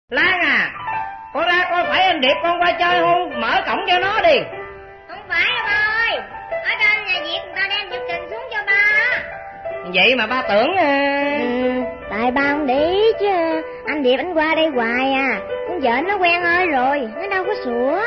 Lan à, con ra coi phải anh Điệp con qua chơi không? Mở cổng cho nó đi. Không phải đâu ba ơi, ở trên nhà Việt người ta đem nhật trình xuống cho ba á. Vậy mà ba tưởng... Tại ba không để ý chứ. Anh Điệp anh qua đây hoài à. Con vợ nó quen ơi rồi, nó đâu có sủa.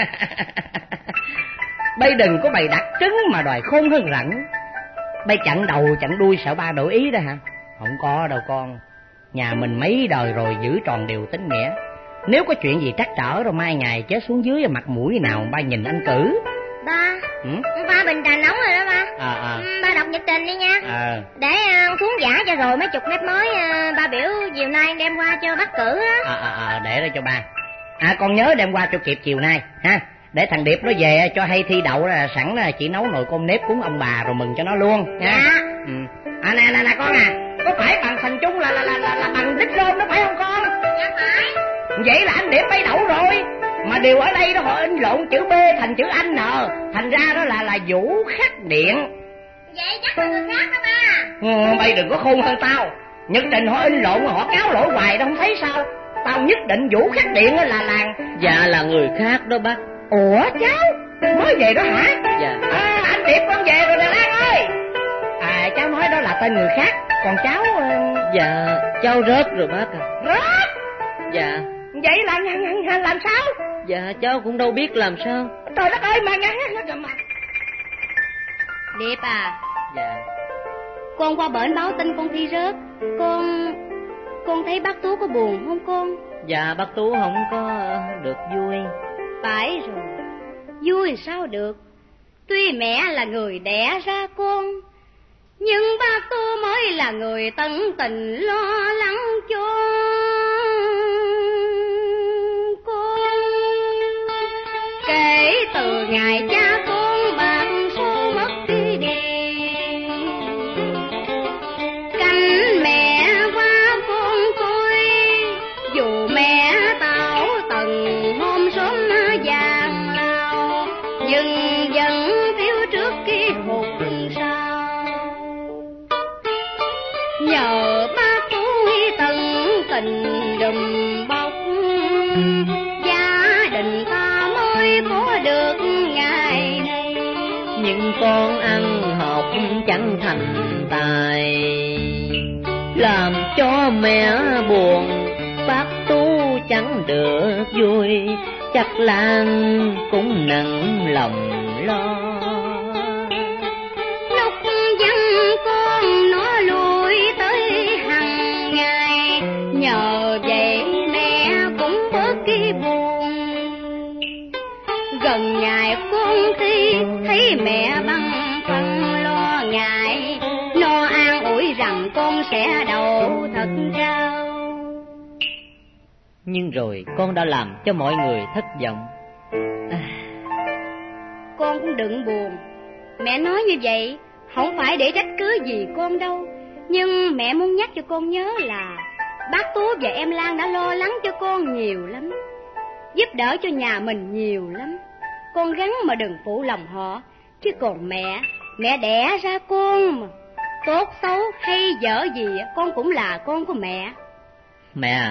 Bây đừng có bày đặt trứng mà đòi khôn hơn rắn. Bây chặn đầu chặn đuôi sợ ba đổi ý đó hả? Không có đâu con. Nhà mình mấy đời rồi giữ tròn điều tính nghĩa. Nếu có chuyện gì trắc trở rồi mai ngày chết xuống dưới mặt mũi nào ba nhìn anh cử. Ba, ba bình trà nóng rồi đó ba. Ba đọc nhật trình đi nha. Để xuống giả cho rồi mấy chục nếp mới ba biểu chiều nay đem qua cho bác cử đó. Để đó cho ba. Con nhớ đem qua cho kịp chiều nay ha. Để thằng Điệp nó về cho hay thi đậu là sẵn là chỉ nấu nồi cơm nếp cúng ông bà rồi mừng cho nó luôn nha. Dạ. Nè con à, có phải bằng thành chung là bằng đích rôn đó phải không con? Dạ phải. Vậy là anh Điệp bay đậu rồi. Mà điều ở đây đó họ in lộn chữ B thành chữ N, thành ra đó là Vũ Khắc Điện. Vậy chắc là người khác đó ba. Bay đừng có khôn hơn tao. Nhật trình họ in lộn mà họ cáo lỗi hoài đó không thấy sao? Tao nhất định Vũ Khắc Điện là làng. Dạ là người khác đó bác. Ủa cháu mới về đó hả? Dạ. Anh Điệp con về rồi nè Lan ơi. Cháu nói đó là tên người khác. Còn cháu... Dạ cháu rớt rồi bác à. Rớt? Dạ. Vậy là làm sao? Dạ cháu cũng đâu biết làm sao. Trời đất ơi mà ngăn. Điệp à. Dạ. Con qua bển báo tin con thi rớt. Con thấy bác Tú có buồn không con? Dạ bác Tú không có được vui. Phải rồi, vui sao được. Tuy mẹ là người đẻ ra con, nhưng bác Tú mới là người tận tình lo lắng cho con. Kể từ ngày cha con bạc số mất đi, canh mẹ qua con coi. Dù mẹ tảo tần hôm sớm vàng lao, nhưng vẫn thiếu trước khi hụt sao. Nhờ bác Tú tận tình đùm bọc, gia đình ta mới có được ngày nay. Nhưng con ăn học chẳng thành tài, làm cho mẹ buồn, bác Tú chẳng được vui. Chắc Lan cũng nặng lòng lo. Lúc vắng con nó lui tới hằng ngày, nhờ vậy mẹ cũng bớt cái buồn. Gần ngày con thi thấy mẹ băn khoăn lo ngại, nó an ủi rằng con sẽ đậu thật cao. Nhưng rồi con đã làm cho mọi người thất vọng. Con cũng đừng buồn. Mẹ nói như vậy không phải để trách cứ gì con đâu. Nhưng mẹ muốn nhắc cho con nhớ là bác Tú và em Lan đã lo lắng cho con nhiều lắm, giúp đỡ cho nhà mình nhiều lắm. Con gắng mà đừng phụ lòng họ. Chứ còn mẹ đẻ ra con mà, tốt xấu hay dở gì con cũng là con của mẹ. Mẹ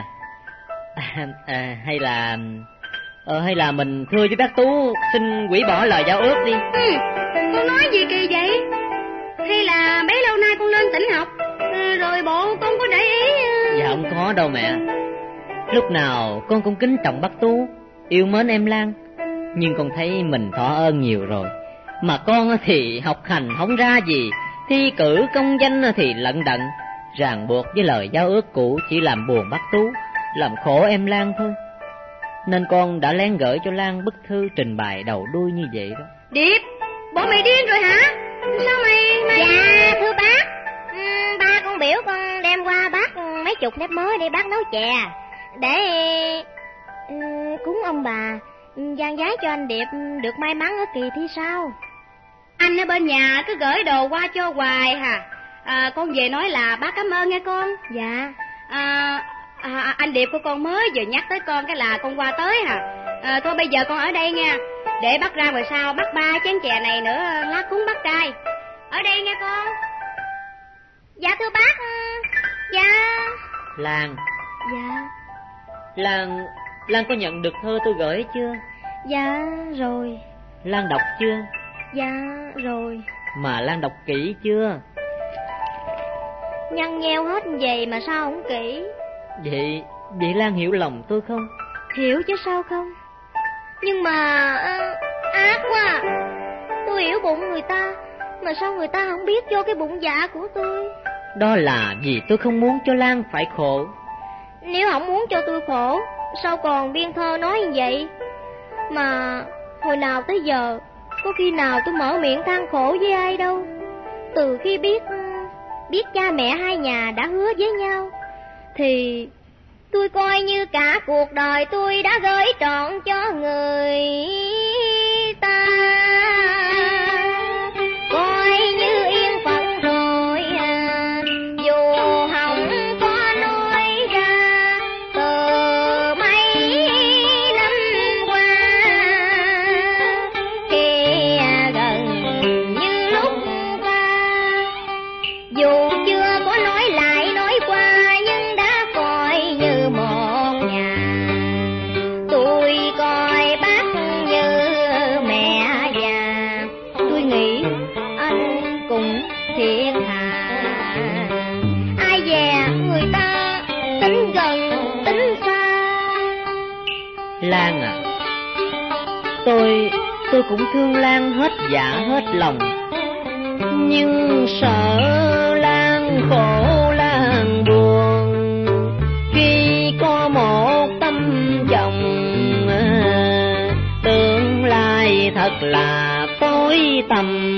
hay là mình thưa với bác Tú xin hủy bỏ lời giao ước đi. Con nói gì kỳ vậy? Hay là bấy lâu nay con lên tỉnh học rồi bộ con có để ý? Dạ không có đâu mẹ. Lúc nào con cũng kính trọng bác Tú, yêu mến em Lan. Nhưng con thấy mình thọ ơn nhiều rồi. Mà con thì học hành không ra gì, thi cử công danh thì lận đận. Ràng buộc với lời giao ước cũ chỉ làm buồn bác Tú, làm khổ em Lan thôi. Nên con đã lén gửi cho Lan bức thư trình bày đầu đuôi như vậy đó. Điệp, bộ mày điên rồi hả? Sao mày... Dạ thưa bác, ba con biểu con đem qua bác mấy chục nếp mới để bác nấu chè, để cúng ông bà, gian giái cho anh Điệp được may mắn ở kỳ thi sau. Anh ở bên nhà cứ gửi đồ qua cho hoài hả? Con về nói là bác cảm ơn nghe con. Dạ. Anh Điệp của con mới vừa nhắc tới con cái là con qua tới hả? Thôi bây giờ con ở đây nha, để bác ra rồi sau bắt 3 chén chè này nữa lát cúng bác trai. Ở đây nghe con. Dạ thưa bác. Dạ. Lan. Dạ. Lan có nhận được thơ tôi gửi chưa? Dạ rồi. Lan đọc chưa? Dạ rồi. Mà Lan đọc kỹ chưa? Nhăn nheo hết vậy mà sao không kỹ? Vậy Lan hiểu lòng tôi không? Hiểu chứ sao không. Nhưng mà ác quá. Tôi hiểu bụng người ta, mà sao người ta không biết vô cái bụng dạ của tôi? Đó là vì tôi không muốn cho Lan phải khổ. Nếu không muốn cho tôi khổ, sao còn biên thơ nói như vậy? Mà hồi nào tới giờ có khi nào tôi mở miệng than khổ với ai đâu. Từ khi biết cha mẹ hai nhà đã hứa với nhau, thì tôi coi như cả cuộc đời tôi đã gửi trọn cho người ta. Coi như yên phận rồi dù không có nói ra từ mấy năm qua. Khi gần như lúc qua, dù chưa có nói lại nói qua, nhưng đã coi như một nhà. Tôi coi bác như mẹ già. Tôi nghĩ anh cũng thiệt thà. Ai dè người ta tính gần tính xa. Lan à, tôi cũng thương Lan hết dạ hết lòng, nhưng sợ Lan khổ Lan buồn khi có một tâm chồng. Tương lai thật là tối tăm.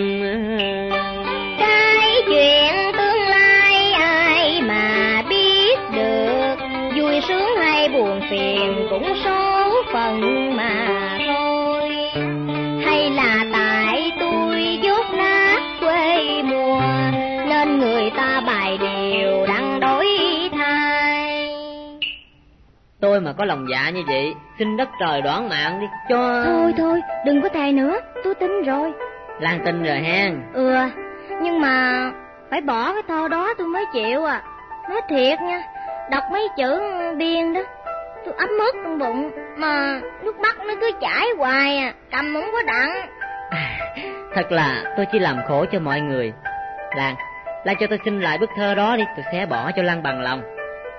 Cái chuyện tương lai ai mà biết được, vui sướng hay buồn phiền cũng số phận mà thôi. Hay là tại tôi dốt nát quê mùa, nên người ta bài điều đăng đối thay. Tôi mà có lòng dạ như vậy, xin đất trời đoán mạng đi cho. Thôi đừng có thề nữa, tôi tin rồi. Lan tin rồi hen. Nhưng mà phải bỏ cái thơ đó tôi mới chịu à. Nói thiệt nha, đọc mấy chữ biên đó tôi ấm ức trong bụng, mà nước mắt nó cứ chảy hoài à, cầm không có đặng. Thật là tôi chỉ làm khổ cho mọi người. Lan cho tôi xin lại bức thơ đó đi, tôi sẽ bỏ cho Lan bằng lòng.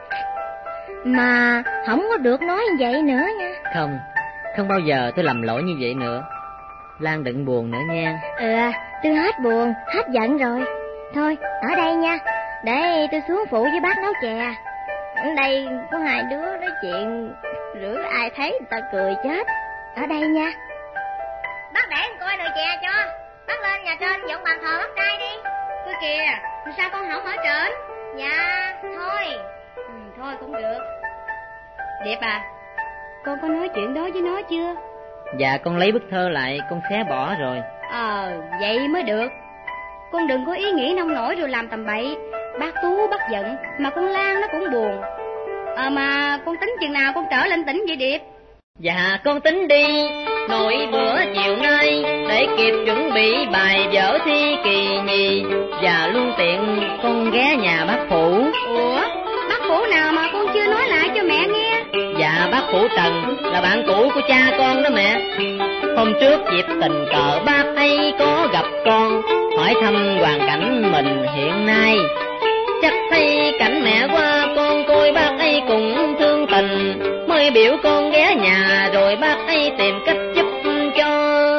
Mà không có được nói như vậy nữa nha. Không bao giờ tôi làm lỗi như vậy nữa. Lan đừng buồn nữa nha. Tôi hết buồn, hết giận rồi. Thôi, ở đây nha, để tôi xuống phụ với bác nấu chè. Ở đây có hai đứa nói chuyện, rửa ai thấy người ta cười chết. Ở đây nha. Bác để em coi nồi chè cho. Bác lên nhà trên dọn bàn thờ bác trai đi. Coi kìa, sao con không ở trển? Dạ, thôi. Thôi cũng được. Điệp à, con có nói chuyện đó với nó chưa? Dạ con lấy bức thơ lại, con xé bỏ rồi. Vậy mới được. Con đừng có ý nghĩ nông nổi rồi làm tầm bậy. Bác Tú bác giận, mà con Lan nó cũng buồn. Mà con tính chừng nào con trở lên tỉnh vậy Điệp? Dạ con tính đi nội bữa chiều nay, để kịp chuẩn bị bài vở thi kỳ nhì, và luôn tiện con ghé nhà bác Phủ. Ủa, bác Phủ nào mà con chưa nói lại cho mẹ nghe? Dạ bác Phủ Trần, là bạn cũ của cha con đó mẹ. Hôm trước dịp tình cờ bác ấy có gặp con, hỏi thăm hoàn cảnh mình hiện nay. Chắc thấy cảnh mẹ qua con coi bác ấy cũng thương tình, mới biểu con ghé nhà rồi bác ấy tìm cách giúp cho.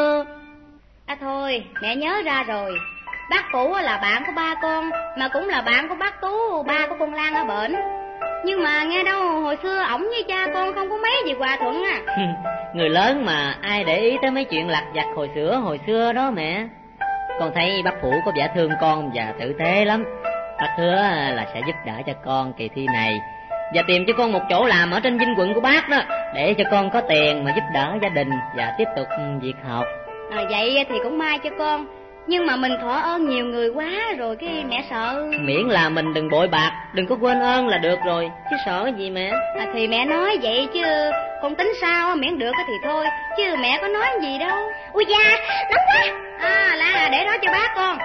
Thôi, mẹ nhớ ra rồi. Bác Phủ là bạn của ba con, mà cũng là bạn của bác Tú, ba của con Lan ở bển. Nhưng mà nghe đâu hồi xưa ổng với cha con không có mấy gì hòa thuận à. Người lớn mà ai để ý tới mấy chuyện lặt vặt hồi xưa đó mẹ. Con thấy bác Phủ có vẻ thương con và tử tế lắm. Bác hứa là sẽ giúp đỡ cho con kỳ thi này, và tìm cho con một chỗ làm ở trên Vinh Quận của bác đó, để cho con có tiền mà giúp đỡ gia đình và tiếp tục việc học. Vậy thì cũng may cho con. Nhưng mà mình thọ ơn nhiều người quá rồi cái mẹ sợ. Miễn là mình đừng bội bạc, đừng có quên ơn là được rồi, chứ sợ gì mẹ. Thì mẹ nói vậy chứ con tính sao miễn được thì thôi, chứ mẹ có nói gì đâu. Ui da, nóng quá. Là để đó cho bác con.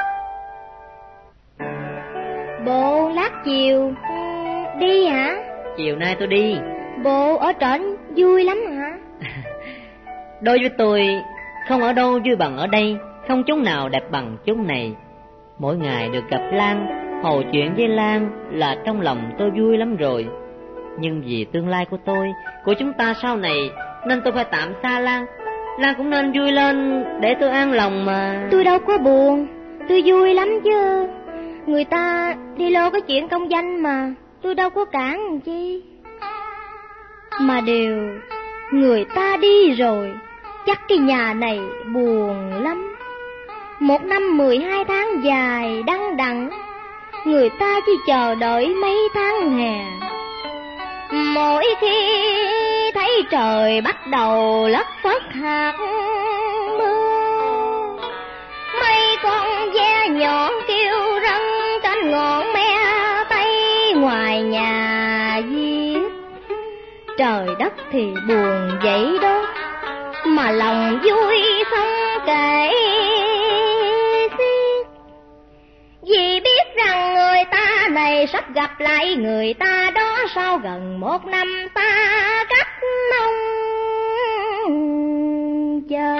Bộ lát chiều đi hả? chiều nay tôi đi. Bộ ở trển vui lắm hả? Đối với tôi, không ở đâu vui bằng ở đây, không chốn nào đẹp bằng chốn này. Mỗi ngày được gặp Lan, hò chuyện với Lan là trong lòng tôi vui lắm rồi. Nhưng vì tương lai của tôi, của chúng ta sau này, nên tôi phải tạm xa Lan. Lan cũng nên vui lên để tôi an lòng mà. Tôi đâu có buồn, tôi vui lắm chứ. Người ta đi lo cái chuyện công danh mà, tôi đâu có cản chi. Mà điều người ta đi rồi, chắc cái nhà này buồn lắm. 1 năm 12 tháng dài đăng đẵng, người ta chỉ chờ đợi mấy tháng hè. Mỗi khi thấy trời bắt đầu lất phất hạt mưa, mấy con ve nhỏ kêu răng trên ngọn me tây ngoài nhà viết. Trời đất thì buồn vậy đó, mà lòng vui không kể xiết. Vì biết rằng người ta này sắp gặp lại người ta đó sau gần 1 năm ta cách mong chờ.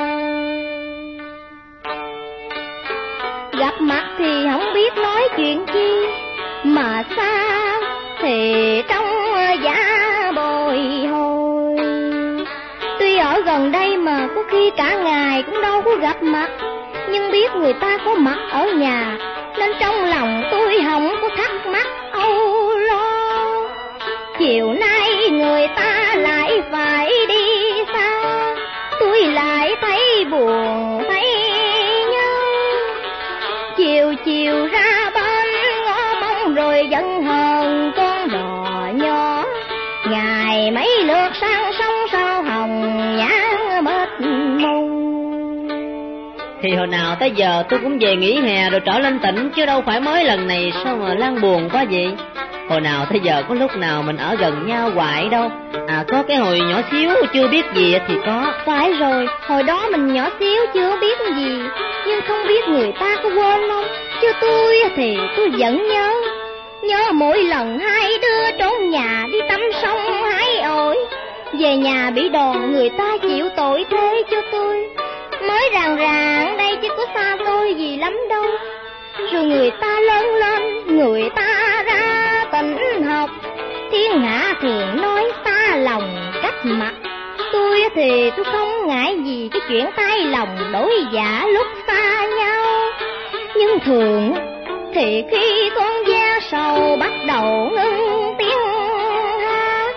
Gặp mặt thì không biết nói chuyện chi, mà xa thì trong giá bồi hồi. Tuy ở gần đây mà có khi cả ngày cũng đâu có gặp mặt, nhưng biết người ta có mặt ở nhà, nên trong lòng tôi không có thắc mắc âu lo. Chiều nay người ta lại phải đi xa, tôi lại thấy buồn thấy nhớ. Chiều chiều ra bên ngó mong rồi giận hờn con đò nhỏ, ngày mấy lượt sang sông sao hồng nhã mệt mông. Thì hồi nào tới giờ tôi cũng về nghỉ hè rồi trở lên tỉnh, chứ đâu phải mới lần này. Sao mà Lan buồn quá vậy? Hồi nào tới giờ có lúc nào mình ở gần nhau hoài đâu. À, có cái hồi nhỏ xíu chưa biết gì thì có. Phải rồi, hồi đó mình nhỏ xíu chưa biết gì, nhưng không biết người ta có quên không. Chứ tôi thì tôi vẫn nhớ. Nhớ mỗi lần hai đứa trốn nhà đi tắm sông hái ổi, về nhà bị đòn người ta chịu tội thế cho tôi. Mới ràng ràng đây chứ có xa xôi gì lắm đâu. Rồi người ta lớn lên, người ta ra tỉnh học, thiên hạ thường nói xa lòng cách mặt. Tôi thì tôi không ngại gì cái chuyện tay lòng đổi dạ lúc xa nhau. Nhưng thường thì khi con ve sầu bắt đầu ngưng tiếng hát,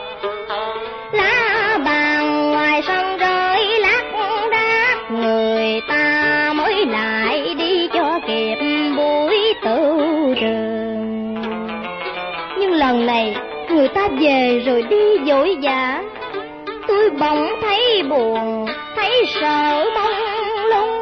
lá bàn ngoài sân rơi lác đác, người ta mới lại đi cho kịp buổi tựu trường. Nhưng lần này người ta về rồi đi vội vã, tôi bỗng thấy buồn, thấy sợ mông lung.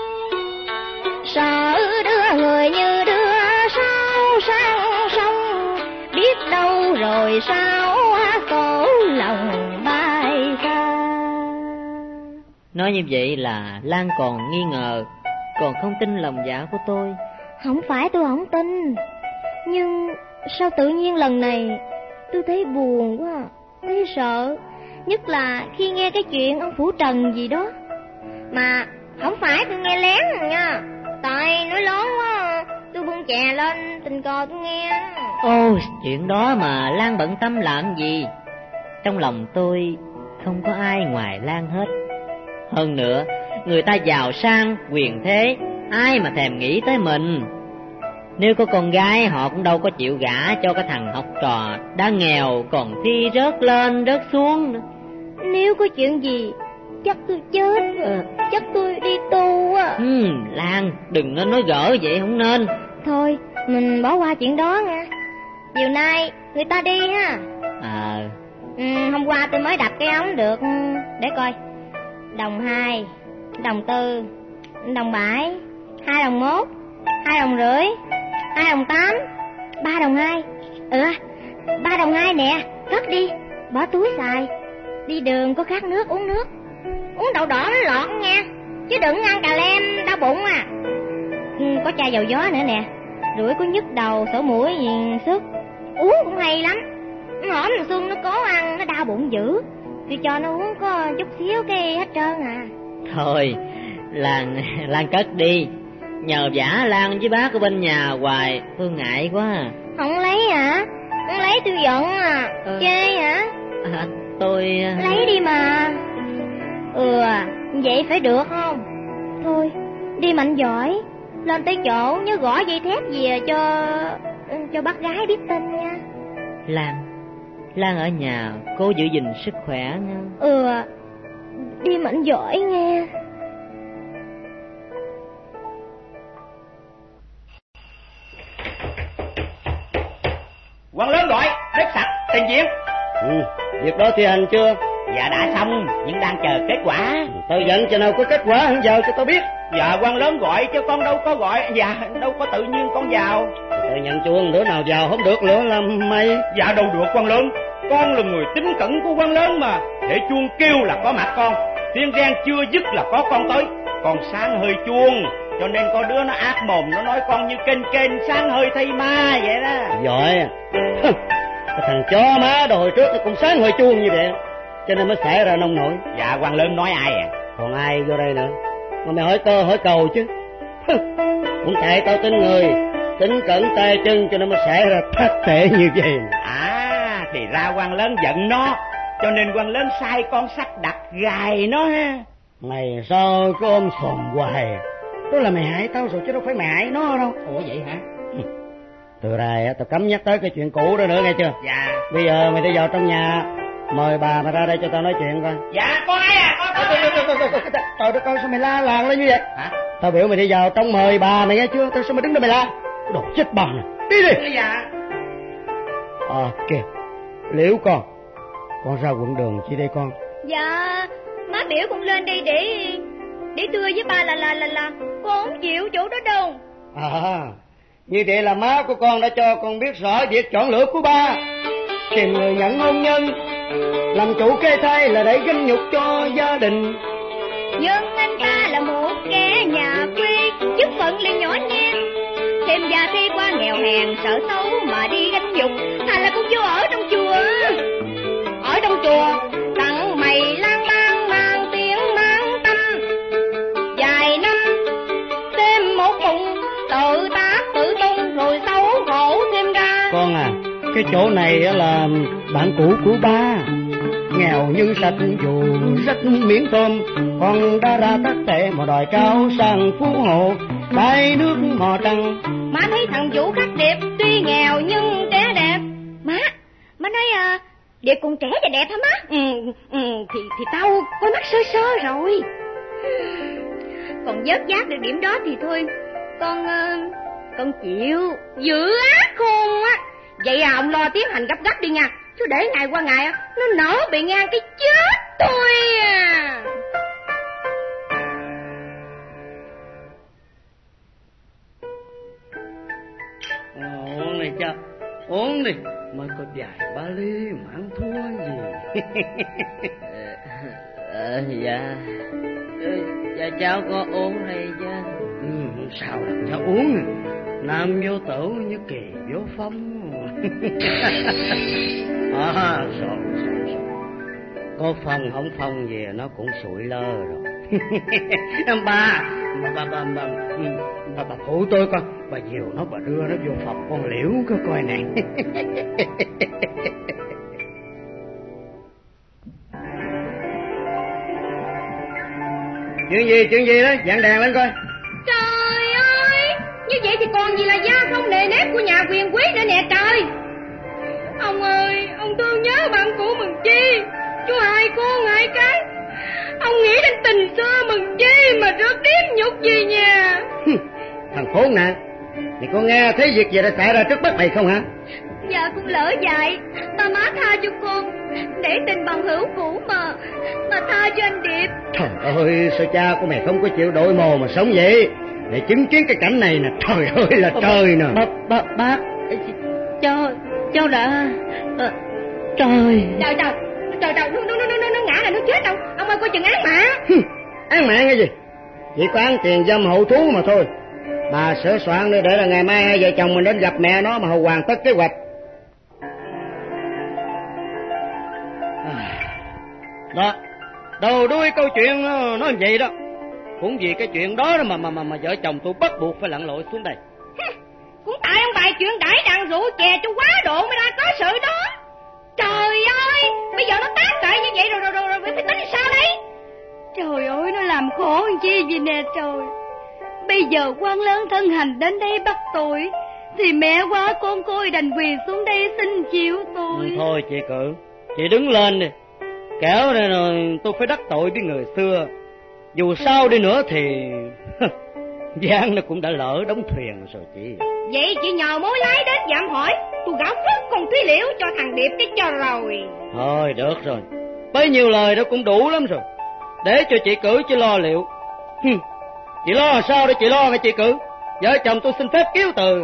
Sợ đưa người như đưa sao sang sông, biết đâu rồi sao cổ lòng bay xa. Nói như vậy là Lan còn nghi ngờ, còn không tin lòng dạ của tôi. Không phải tôi không tin, nhưng sao tự nhiên lần này tôi thấy buồn quá, thấy sợ. Nhất là khi nghe cái chuyện ông Phủ Trần gì đó. Mà không phải tôi nghe lén nha, tại nói lớn quá, tôi buông chè lên tình cờ tôi nghe. Ồ, chuyện đó mà Lan bận tâm làm gì? Trong lòng tôi không có ai ngoài Lan hết. Hơn nữa, người ta giàu sang, quyền thế, ai mà thèm nghĩ tới mình. Nếu có con gái họ cũng đâu có chịu gả cho cái thằng học trò đã nghèo còn thi rớt lên rớt xuống nữa. Nếu có chuyện gì chắc tôi chết rồi, chắc tôi đi tu á. Lan, đừng nên nói gỡ vậy, không nên. Thôi, mình bỏ qua chuyện đó nha. Chiều nay người ta đi ha. Hôm qua tôi mới đập cái ống được, để coi, đồng 2, đồng 4, đồng 7, 2 đồng 1, 2 đồng rưỡi, 2 đồng 8, 3 đồng 2. 3 đồng 2 nè, cất đi, bỏ túi xài. Đi đường có khát nước uống nước, uống đậu đỏ nó lọt nha, chứ đừng ăn cà lem đau bụng à. Có chai dầu gió nữa nè, rưỡi có nhức đầu sổ mũi gì sức, uống cũng hay lắm. Hổm thằng Xuân nó cố ăn, nó đau bụng dữ. Tôi cho nó uống có chút xíu cái hết trơn à. Thôi, Lan cất đi. Nhờ vả Lan với bác ở bên nhà hoài, tôi ngại quá à. Không lấy hả? Không lấy tôi giận à. Chê hả? Tôi... Lấy đi mà. Vậy phải được không? Thôi, đi mạnh giỏi. Lên tới chỗ nhớ gõ dây thép về cho bác gái biết tin nha. Lan ở nhà cố giữ gìn sức khỏe nha. Đi mạnh giỏi nghe. Quan lớn gọi, đất sạch, trình diễn. Việc đó thi hành chưa? Dạ đã xong, nhưng đang chờ kết quả. Tao dặn cho nào có kết quả hẳn vào cho tao biết. Dạ quan lớn gọi chứ con đâu có gọi. Dạ đâu có tự nhiên con vào. Tao nhận chuông, đứa nào vào không được nữa làm mày. Dạ đâu được quan lớn. Con là người tín cẩn của quan lớn mà. Để chuông kêu là có mặt con, tiếng reng chưa dứt là có con tới. Con sáng hơi chuông, cho nên có đứa nó ác mồm, nó nói con như kênh sáng hơi thay ma vậy đó. Giỏi. Cái thằng chó má đồ hồi trước nó cũng sáng hơi chuông như vậy, cho nên mới xảy ra nông nổi. Dạ quan lớn nói ai à? Còn ai vô đây nữa mà mày hỏi cơ hỏi cầu chứ. Cũng tại tao tin người tính cẩn tay chân cho nên mới xảy ra thất tệ như vậy. Thì ra quan lớn giận nó, cho nên quan lớn sai con sắt đặt gài nó ha. Mày sao cứ ôm sòm hoài? Đó là mày hại tao rồi chứ đâu phải mày hại nó đâu. Ủa vậy hả? Từ này tao cấm nhắc tới cái chuyện cũ đó nữa nghe chưa? Dạ. Bây giờ mày đi vào trong nhà, mời bà mày ra đây cho tao nói chuyện coi. Dạ con ai à? Trời đất ơi, sao mày la làng lên như vậy? Hả? Tao biểu mày đi vào trong mời bà mày nghe chưa? Tao sao mày đứng đây mày la? Đồ chết bà nè. Đi đi. Dạ. Kìa Liễu con ra quận đường chi đây con? Dạ má biểu con lên đây để thưa với ba là con không chịu chỗ đó đâu. Như vậy là má của con đã cho con biết rõ việc chọn lựa của ba. Tìm người nhận hôn nhân, làm chủ kê thai là để gánh nhục cho gia đình. Nhưng anh ta là một kẻ nhà quê, chức phận liền nhỏ nhen, thêm gia thế quá nghèo hèn, sợ xấu mà đi gánh nhục. Hay là con vô ở trong chùa? Ở trong chùa tặng mày lang bang mang tiếng mang tâm, vài năm thêm một bụng tự tác tự tung rồi xấu hổ thêm ra. Con à, cái chỗ này là bạn cũ của ba, nghèo nhưng sạch dù rất miếng tôm, con đã ra tất tệ mà đòi cao sang phú hộ đại nước mò trăng. Má thấy thằng Vũ khắc đẹp, tuy nghèo nhưng trẻ đẹp. Má nói đẹp còn trẻ và đẹp hả má? Thì tao có mắt sơ sơ rồi. Còn vớt vát được điểm đó thì thôi, con chịu. Dữ ác khôn á. Vậy ông lo tiến hành gấp gấp đi nha, chứ để ngày qua ngày nó nở bị ngang cái chết tôi à. Uống này cha, uống đi, mới có vài ba ly mà ăn thua gì. Dạ cháu có uống đây chứ. Sao là cháu uống? Nam vô tử như kỳ vô phong. Rồi. Có phong không phong gì nó cũng sụi lơ rồi. Bà phụ tôi con, bà dìu nó, bà đưa nó vô phòng con Liễu có coi này. Chuyện gì đó, dặn đèn lên coi. Trời ơi, như vậy thì còn gì là gia không nề nếp của nhà quyền quý nữa nè trời. Ông ơi, ông thương nhớ bạn cũ mừng chi, chú hai con hai cái. Ông nghĩ đến tình xưa mừng chi mà rớt điếm nhục gì nha. Thằng khốn nạn, mày có nghe thấy việc gì đã xảy ra trước mắt mày không hả? Dạ con lỡ dại, ba má tha cho con, để tình bằng hữu cũ mà tha cho anh Điệp. Trời ơi, sao cha của mày không có chịu đội mồ mà sống vậy, để chứng kiến cái cảnh này nè. Trời ơi là trời nè. Bác, cháu đã... Trời, nó ngã là nó chết đâu. Ông ơi coi chừng án mã. Án mã cái gì? Chỉ có án tiền dâm hậu thú mà thôi. Bà sửa soạn nữa để là ngày mai hai vợ chồng mình đến gặp mẹ nó mà hoàn tất kế hoạch. Đó, đầu đuôi câu chuyện nó như vậy đó. Cũng vì cái chuyện đó mà vợ chồng tôi bắt buộc phải lặn lội xuống đây. Cũng tại ông bày chuyện đãi đàn rượu chè cho quá độ mới ra có sự đó. Trời ơi, bây giờ nó tác tại như vậy rồi phải tính sao đây? Trời ơi, nó làm khổ làm chi vậy nè trời. Bây giờ quan lớn thân hành đến đây bắt tôi, thì mẹ quá con coi đành quỳ xuống đây xin chịu tôi. Thôi chị Cự, chị đứng lên đi. Kẻo này rồi tôi phải đắc tội với người xưa. Dù sao đi nữa thì Giang nó cũng đã lỡ đóng thuyền rồi chị. Vậy chị nhờ mối lái đến dạm hỏi, tôi gõ phất con Thúy Liễu cho thằng Điệp cái cho rồi. Thôi được rồi, bấy nhiêu lời đó cũng đủ lắm rồi. Để cho chị Cử chứ lo liệu. Chị lo là sao để chị lo nghe chị Cử. Vợ chồng tôi xin phép kiếu từ.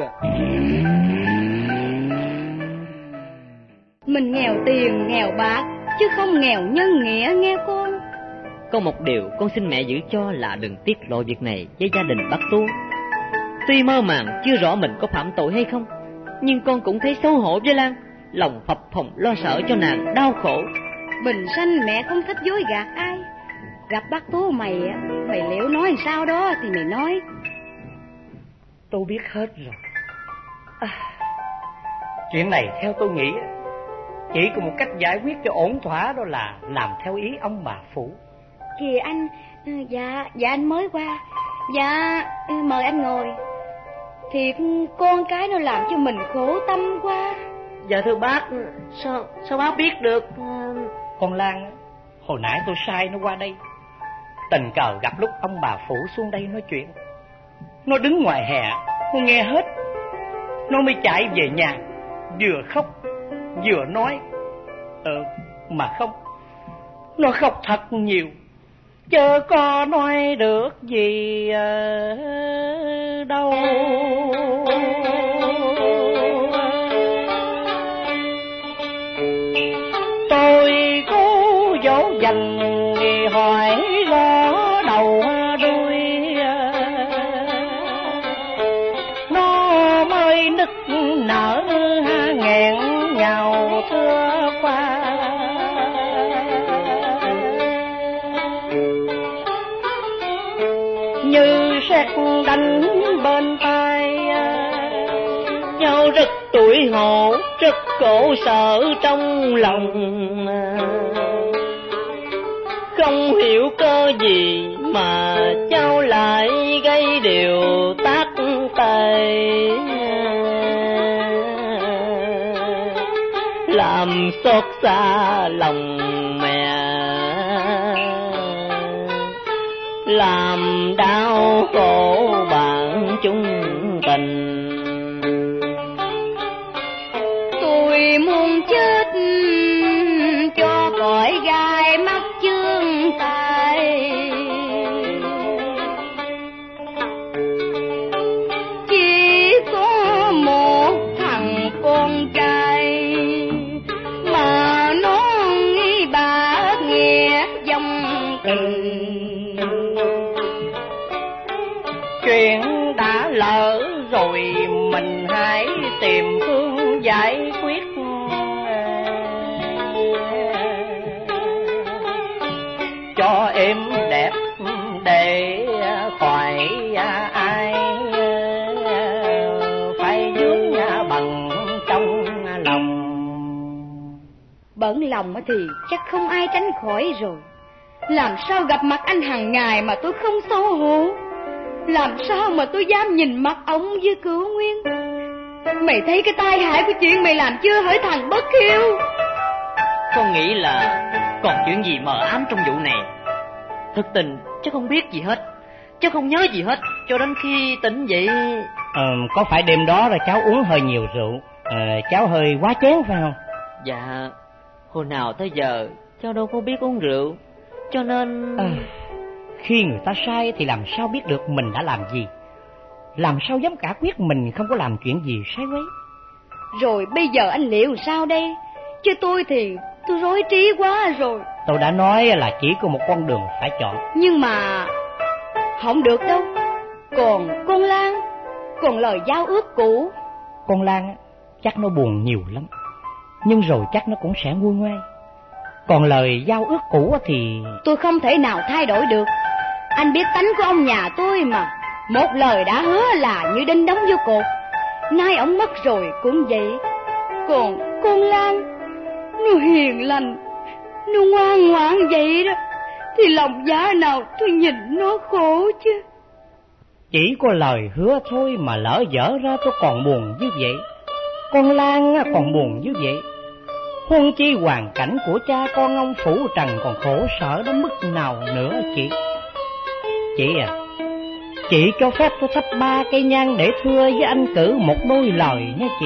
Mình nghèo tiền nghèo bạc chứ không nghèo nhân nghĩa nghe con. Có một điều con xin mẹ giữ cho là đừng tiết lộ việc này với gia đình bác Tú. Tuy mơ màng chưa rõ mình có phạm tội hay không, nhưng con cũng thấy xấu hổ với Lan, lòng phập phồng lo sợ cho nàng đau khổ. Bình sanh mẹ không thích dối gạt ai. Gặp bác Tú mày liệu nói làm sao đó thì mày nói. Tôi biết hết rồi. Chuyện này theo tôi nghĩ chỉ có một cách giải quyết cho ổn thỏa, đó là làm theo ý ông bà Phủ. Kìa anh, dạ anh mới qua. Dạ mời anh ngồi. Thiệt con cái nó làm cho mình khổ tâm quá. Dạ thưa bác, sao bác biết được? Con Lan, hồi nãy tôi sai nó qua đây, tình cờ gặp lúc ông bà Phủ xuống đây nói chuyện. Nó đứng ngoài hè, nó nghe hết. Nó mới chạy về nhà, vừa khóc vừa nói. Mà không, nó khóc thật nhiều, chớ có nói được gì đâu. Tôi cố dỗ dành hỏi rõ đầu đuôi, nó mới nức nở nghẹn ngào thưa qua. Như sét đánh bên tai, nhau rất tủi hổ, rất khổ sở trong lòng. Không hiểu cơ gì mà cháu lại gây điều tác tệ, làm xót xa lòng mẹ, làm đau khổ bạn chung tình. Tôi muốn chết cho cõi gai mắt chương tài, chỉ có một thằng con trai mà nó nghĩ bà nghe dòng tình. Chuyện đã lỡ rồi, mình hãy tìm phương giải quyết. Cho êm đẹp để khỏi ai phải vướng bận trong lòng. Bận lòng thì chắc không ai tránh khỏi rồi. Làm sao gặp mặt anh hàng ngày mà tôi không xấu hổ? Làm sao mà tôi dám nhìn mặt ông với Cửu Nguyên? Mày thấy cái tai hại của chuyện mày làm chưa hỡi thằng bất hiếu? Con nghĩ là còn chuyện gì mờ ám trong vụ này. Thực tình cháu không biết gì hết, cháu không nhớ gì hết cho đến khi tỉnh dậy. Có phải đêm đó là cháu uống hơi nhiều rượu, cháu hơi quá chén phải không? Dạ, hồi nào tới giờ cháu đâu có biết uống rượu, cho nên... Khi người ta sai thì làm sao biết được mình đã làm gì? Làm sao dám cả quyết mình không có làm chuyện gì sai quấy? Rồi bây giờ anh liệu sao đây? Chứ tôi thì tôi rối trí quá rồi. Tôi đã nói là chỉ có một con đường phải chọn. Nhưng mà không được đâu. Còn con Lan, còn lời giao ước cũ. Con Lan chắc nó buồn nhiều lắm, nhưng rồi chắc nó cũng sẽ nguôi ngoai. Còn lời giao ước cũ thì... Tôi không thể nào thay đổi được. Anh biết tánh của ông nhà tôi mà. Một lời đã hứa là như đinh đóng vô cột. Nay ông mất rồi cũng vậy. Còn con Lan, nó hiền lành, nó ngoan ngoãn vậy đó, thì lòng giá nào tôi nhìn nó khổ chứ. Chỉ có lời hứa thôi mà lỡ dở ra tôi còn buồn như vậy. Con Lan còn buồn như vậy. Huống chi hoàn cảnh của cha con ông Phủ Trần còn khổ sở đến mức nào nữa chị. Chị à, chị cho phép tôi thắp 3 cây nhang để thưa với anh Cử một đôi lời nha chị.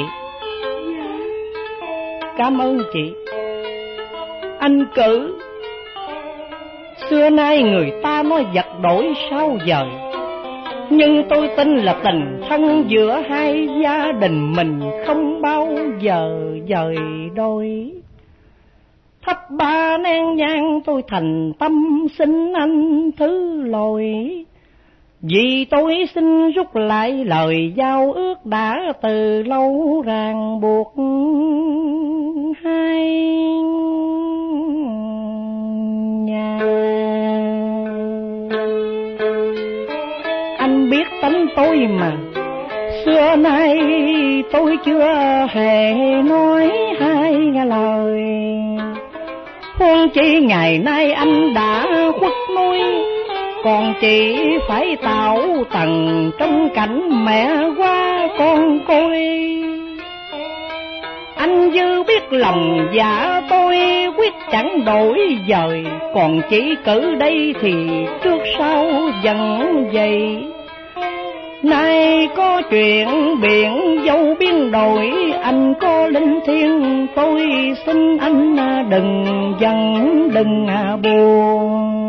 Cảm ơn chị. Anh Cử, xưa nay người ta nói vật đổi sao dời, nhưng tôi tin là tình thân giữa hai gia đình mình không bao giờ dời đôi. Thắp 3 nén nhang tôi thành tâm xin anh thứ lỗi, vì tôi xin rút lại lời giao ước đã từ lâu ràng buộc hai nhà. Anh biết tánh tôi mà, xưa nay tôi chưa hề nói hai lời. Huống chi ngày nay anh đã khuất nuôi, còn chị phải tạo tầng trong cảnh mẹ qua con coi. Anh dư biết lòng dạ tôi quyết chẳng đổi dời, còn chị Cử đây thì trước sau vẫn vậy. Nay có chuyện biển dâu biến đổi, anh có linh thiêng tôi xin anh đừng giận đừng buồn.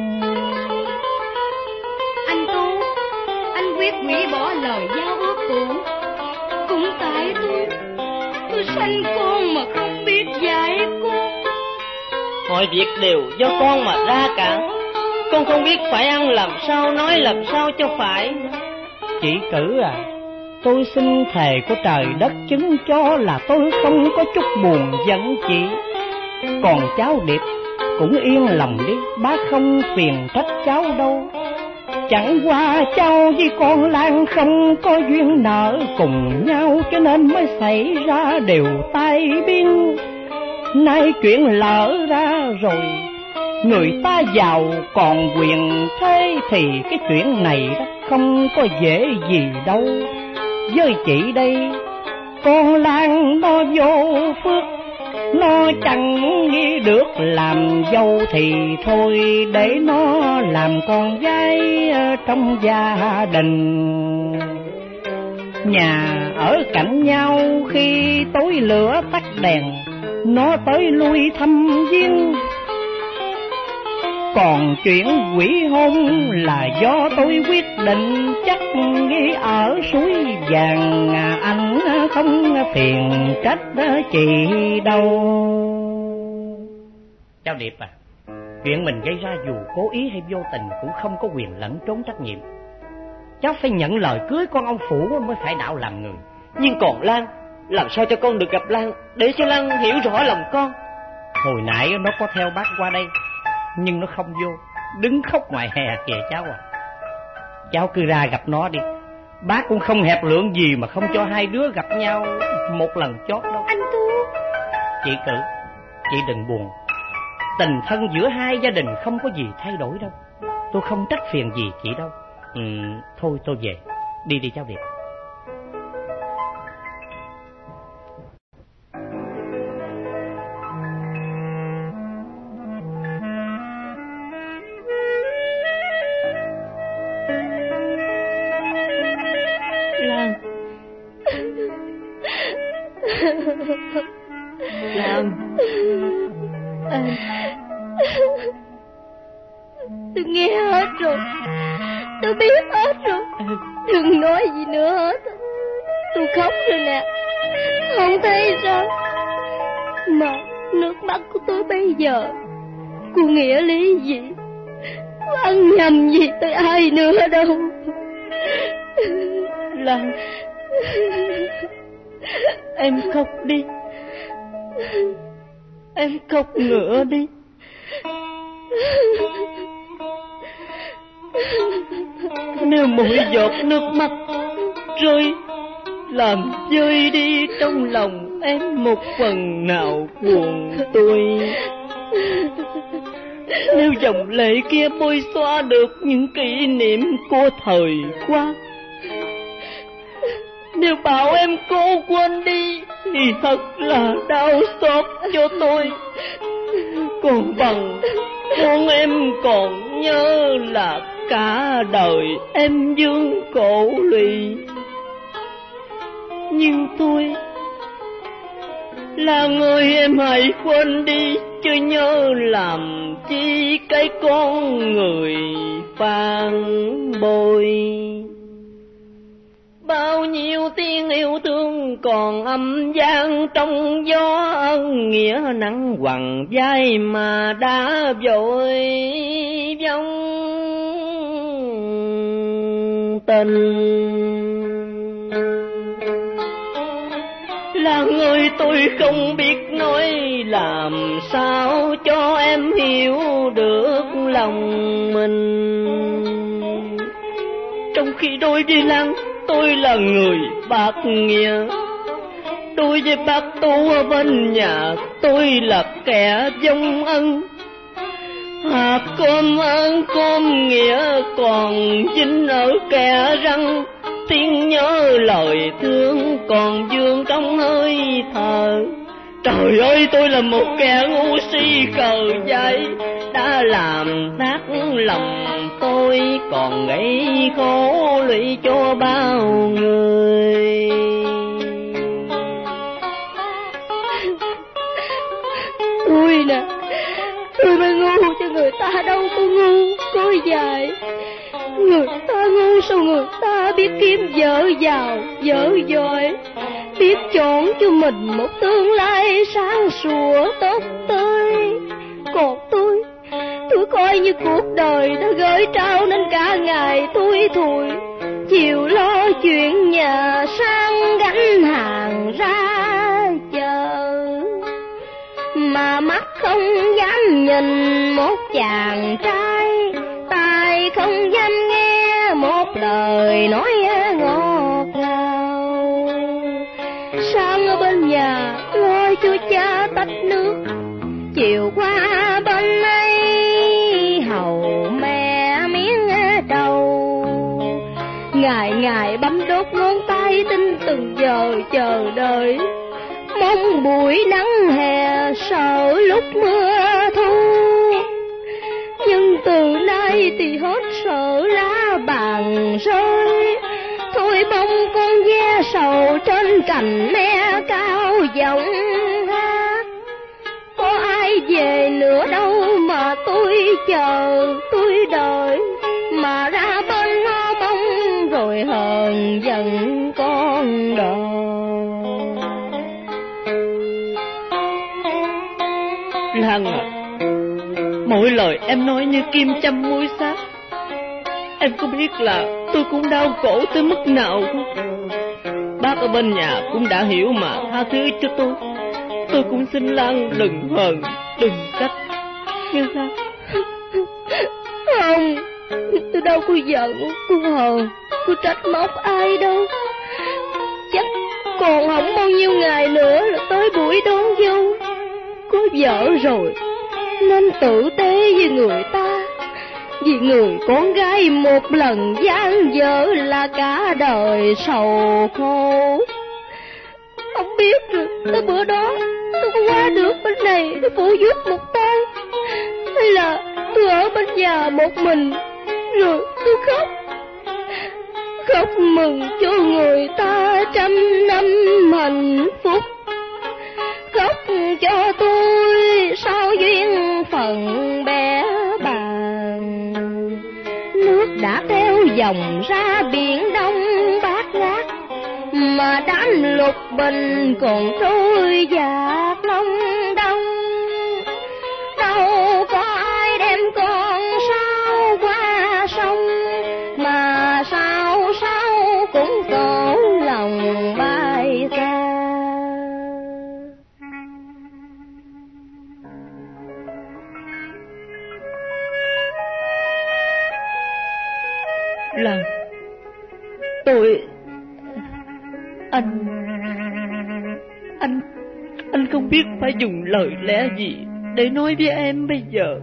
Anh Tú, anh quyết hủy bỏ lời giao ước cũ. Cũng tại tôi sanh con mà không biết dạy con. Mọi việc đều do con mà ra cả. Con không biết phải ăn làm sao, nói làm sao cho phải. Chị Cử à, tôi xin thề của trời đất chứng cho là tôi không có chút buồn giận chị. Còn cháu Điệp cũng yên lòng đi, bác không phiền trách cháu đâu. Chẳng qua cháu với con Lan không có duyên nợ cùng nhau, cho nên mới xảy ra điều tai biến. Nay chuyện lỡ ra rồi, người ta giàu còn quyền thế, thì cái chuyện này đó không có dễ gì đâu. Với chị đây, con Lan nó vô phước, nó chẳng nghĩ được làm dâu thì thôi, để nó làm con gái trong gia đình. Nhà ở cạnh nhau khi tối lửa tắt đèn, nó tới lui thăm viếng. Còn chuyện quỷ hôn là do tôi quyết định, chắc nghĩ ở suối vàng anh không phiền trách chị đâu. Cháu Điệp à, chuyện mình gây ra dù cố ý hay vô tình cũng không có quyền lẫn trốn trách nhiệm. Cháu phải nhận lời cưới con ông Phủ mới phải đạo làm người. Nhưng còn Lan, làm sao cho con được gặp Lan để cho Lan hiểu rõ lòng con? Hồi nãy nó có theo bác qua đây, nhưng nó không vô, đứng khóc ngoài hè kìa cháu à. Cháu cứ ra gặp nó đi, bác cũng không hẹp lượng gì mà không cho hai đứa gặp nhau một lần chót đâu. Anh Tú. Chị Cử, chị đừng buồn. Tình thân giữa hai gia đình không có gì thay đổi đâu. Tôi không trách phiền gì chị đâu. Thôi tôi về. Đi đi cháu Điệp. Lan. Lan. Tôi nghe hết rồi, tôi biết hết rồi. Đừng nói gì nữa hết. Tôi khóc rồi nè, không thấy sao. Mà nước mắt của tôi bây giờ có nghĩa lý gì, có ăn nhầm gì tới ai nữa đâu. Lan, em khóc đi. em khóc nữa đi. Nếu mỗi giọt nước mắt rơi làm vơi đi trong lòng em một phần nào buồn tôi, nếu dòng lệ kia bôi xóa được những kỷ niệm của thời qua, nếu bảo em cố quên đi thì thật là đau xót cho tôi. Còn bằng muốn em còn nhớ là cả đời em dương khổ lụy. Nhưng tôi là người em hãy quên đi, chứ nhớ làm chi cái con người phản bội. Bao nhiêu tiếng yêu thương còn âm vang trong gió, ân nghĩa nắng quằn vai mà đã vội vong tình. Là người tôi không biết nói làm sao cho em hiểu được lòng mình. Trong khi đối với Lan tôi là người bạc nghĩa, đối với bác Tú ở bên nhà tôi là kẻ vong ân. Hạt cơm ơn cơm nghĩa còn dính ở kẻ răng, tiếng nhớ lời thương còn vương trong hơi thở. Trời ơi, tôi là một kẻ ngu si khờ dại, đã làm nát lòng tôi còn gây khổ lụy cho bao người. Tôi nè, tôi mới ngu chứ người ta đâu có ngu, có dại. Người ta ngu sao người ta biết kiếm vợ giàu, vợ giỏi, biết chọn cho mình một tương lai sáng sủa tốt tươi. Còn tôi coi như cuộc đời đã gửi trao nên cả ngày thui thủi, chiều lo chuyện nhà sang gánh hàng ra chợ, mà mắt không dám nhìn một chàng trai, tai không dám nghe một lời nói ngọt ngào. Sáng ở bên nhà lo cho cha tách nước, chiều qua bên ấy hầu mẹ miếng trầu, ngày ngày bấm đốt ngón tay tin từng giờ chờ đợi, mong buổi nắng hè sợ lúc mưa thu. Nhưng từ nay thì hết sợ lá bàn rơi, thôi bông con ve sầu trên cành me cao giọng hát. Có ai về nữa đâu mà tôi chờ tôi đợi, mà ra bên ngó bông rồi hờn giận con đò. Lan à, mỗi lời em nói như kim châm muối sát. Em có biết là tôi cũng đau khổ tới mức nào không? Bác ở bên nhà cũng đã hiểu mà tha thứ cho tôi. Tôi cũng xin Lan đừng hờn, đừng trách. Nghe sao? Không, tôi đâu có giận, tôi hờn, tôi trách móc ai đâu. Chắc còn không bao nhiêu ngày nữa là tới buổi đón dâu. Có vợ rồi nên tử tế với người ta, vì người con gái một lần gian dở là cả đời sầu khổ. Không biết rồi tới bữa đó tôi có qua được bên này để phụ giúp một tay, hay là tôi ở bên nhà một mình rồi tôi khóc mừng cho người ta trăm năm hạnh phúc, khóc cho tôi sao duyên phận bé bàng. Nước đã theo dòng ra biển Đông bát ngát, mà đám lục bình còn trôi dạt long đông. Đâu có ai đem con sao qua sông, mà sao cũng khổ lòng bay xa. lần. Anh không biết phải dùng lời lẽ gì để nói với em bây giờ.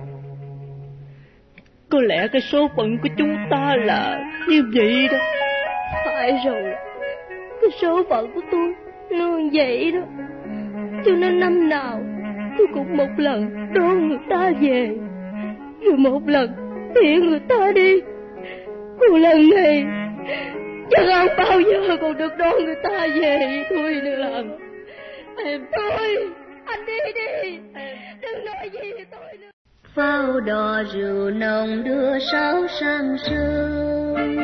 Có lẽ cái số phận của chúng ta là như vậy đó. Phải rồi, cái số phận của tôi nó như vậy đó. Cho nên năm nào tôi cũng một lần đón người ta về, rồi một lần tiễn người ta đi. Còn lần này chắc không bao giờ còn được đón người ta về thôi nữa lần. Em thôi, anh đi đi, đừng nói gì với tôi nữa. Pháo đỏ rượu nồng đưa sáu sang sương.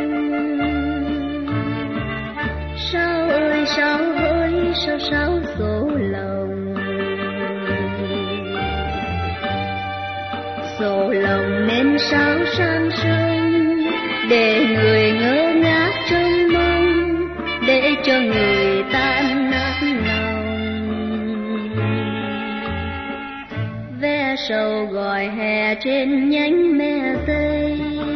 Sao ơi sao ơi sao sao số lòng. Số lòng nên sao sang sương, để người ngơ ngác trong mong, để cho người tan nát lòng. Ve sầu gọi hè trên nhánh me tây,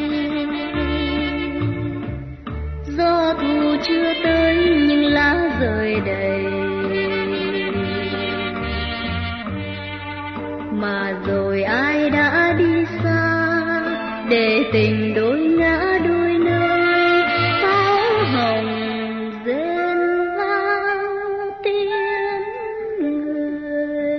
gió thu chưa tới nhưng lá rơi đầy. Mà rồi ai đã đi xa, để tình đôi ngã đôi nơi. Pháo hồng rên vang tiếng người.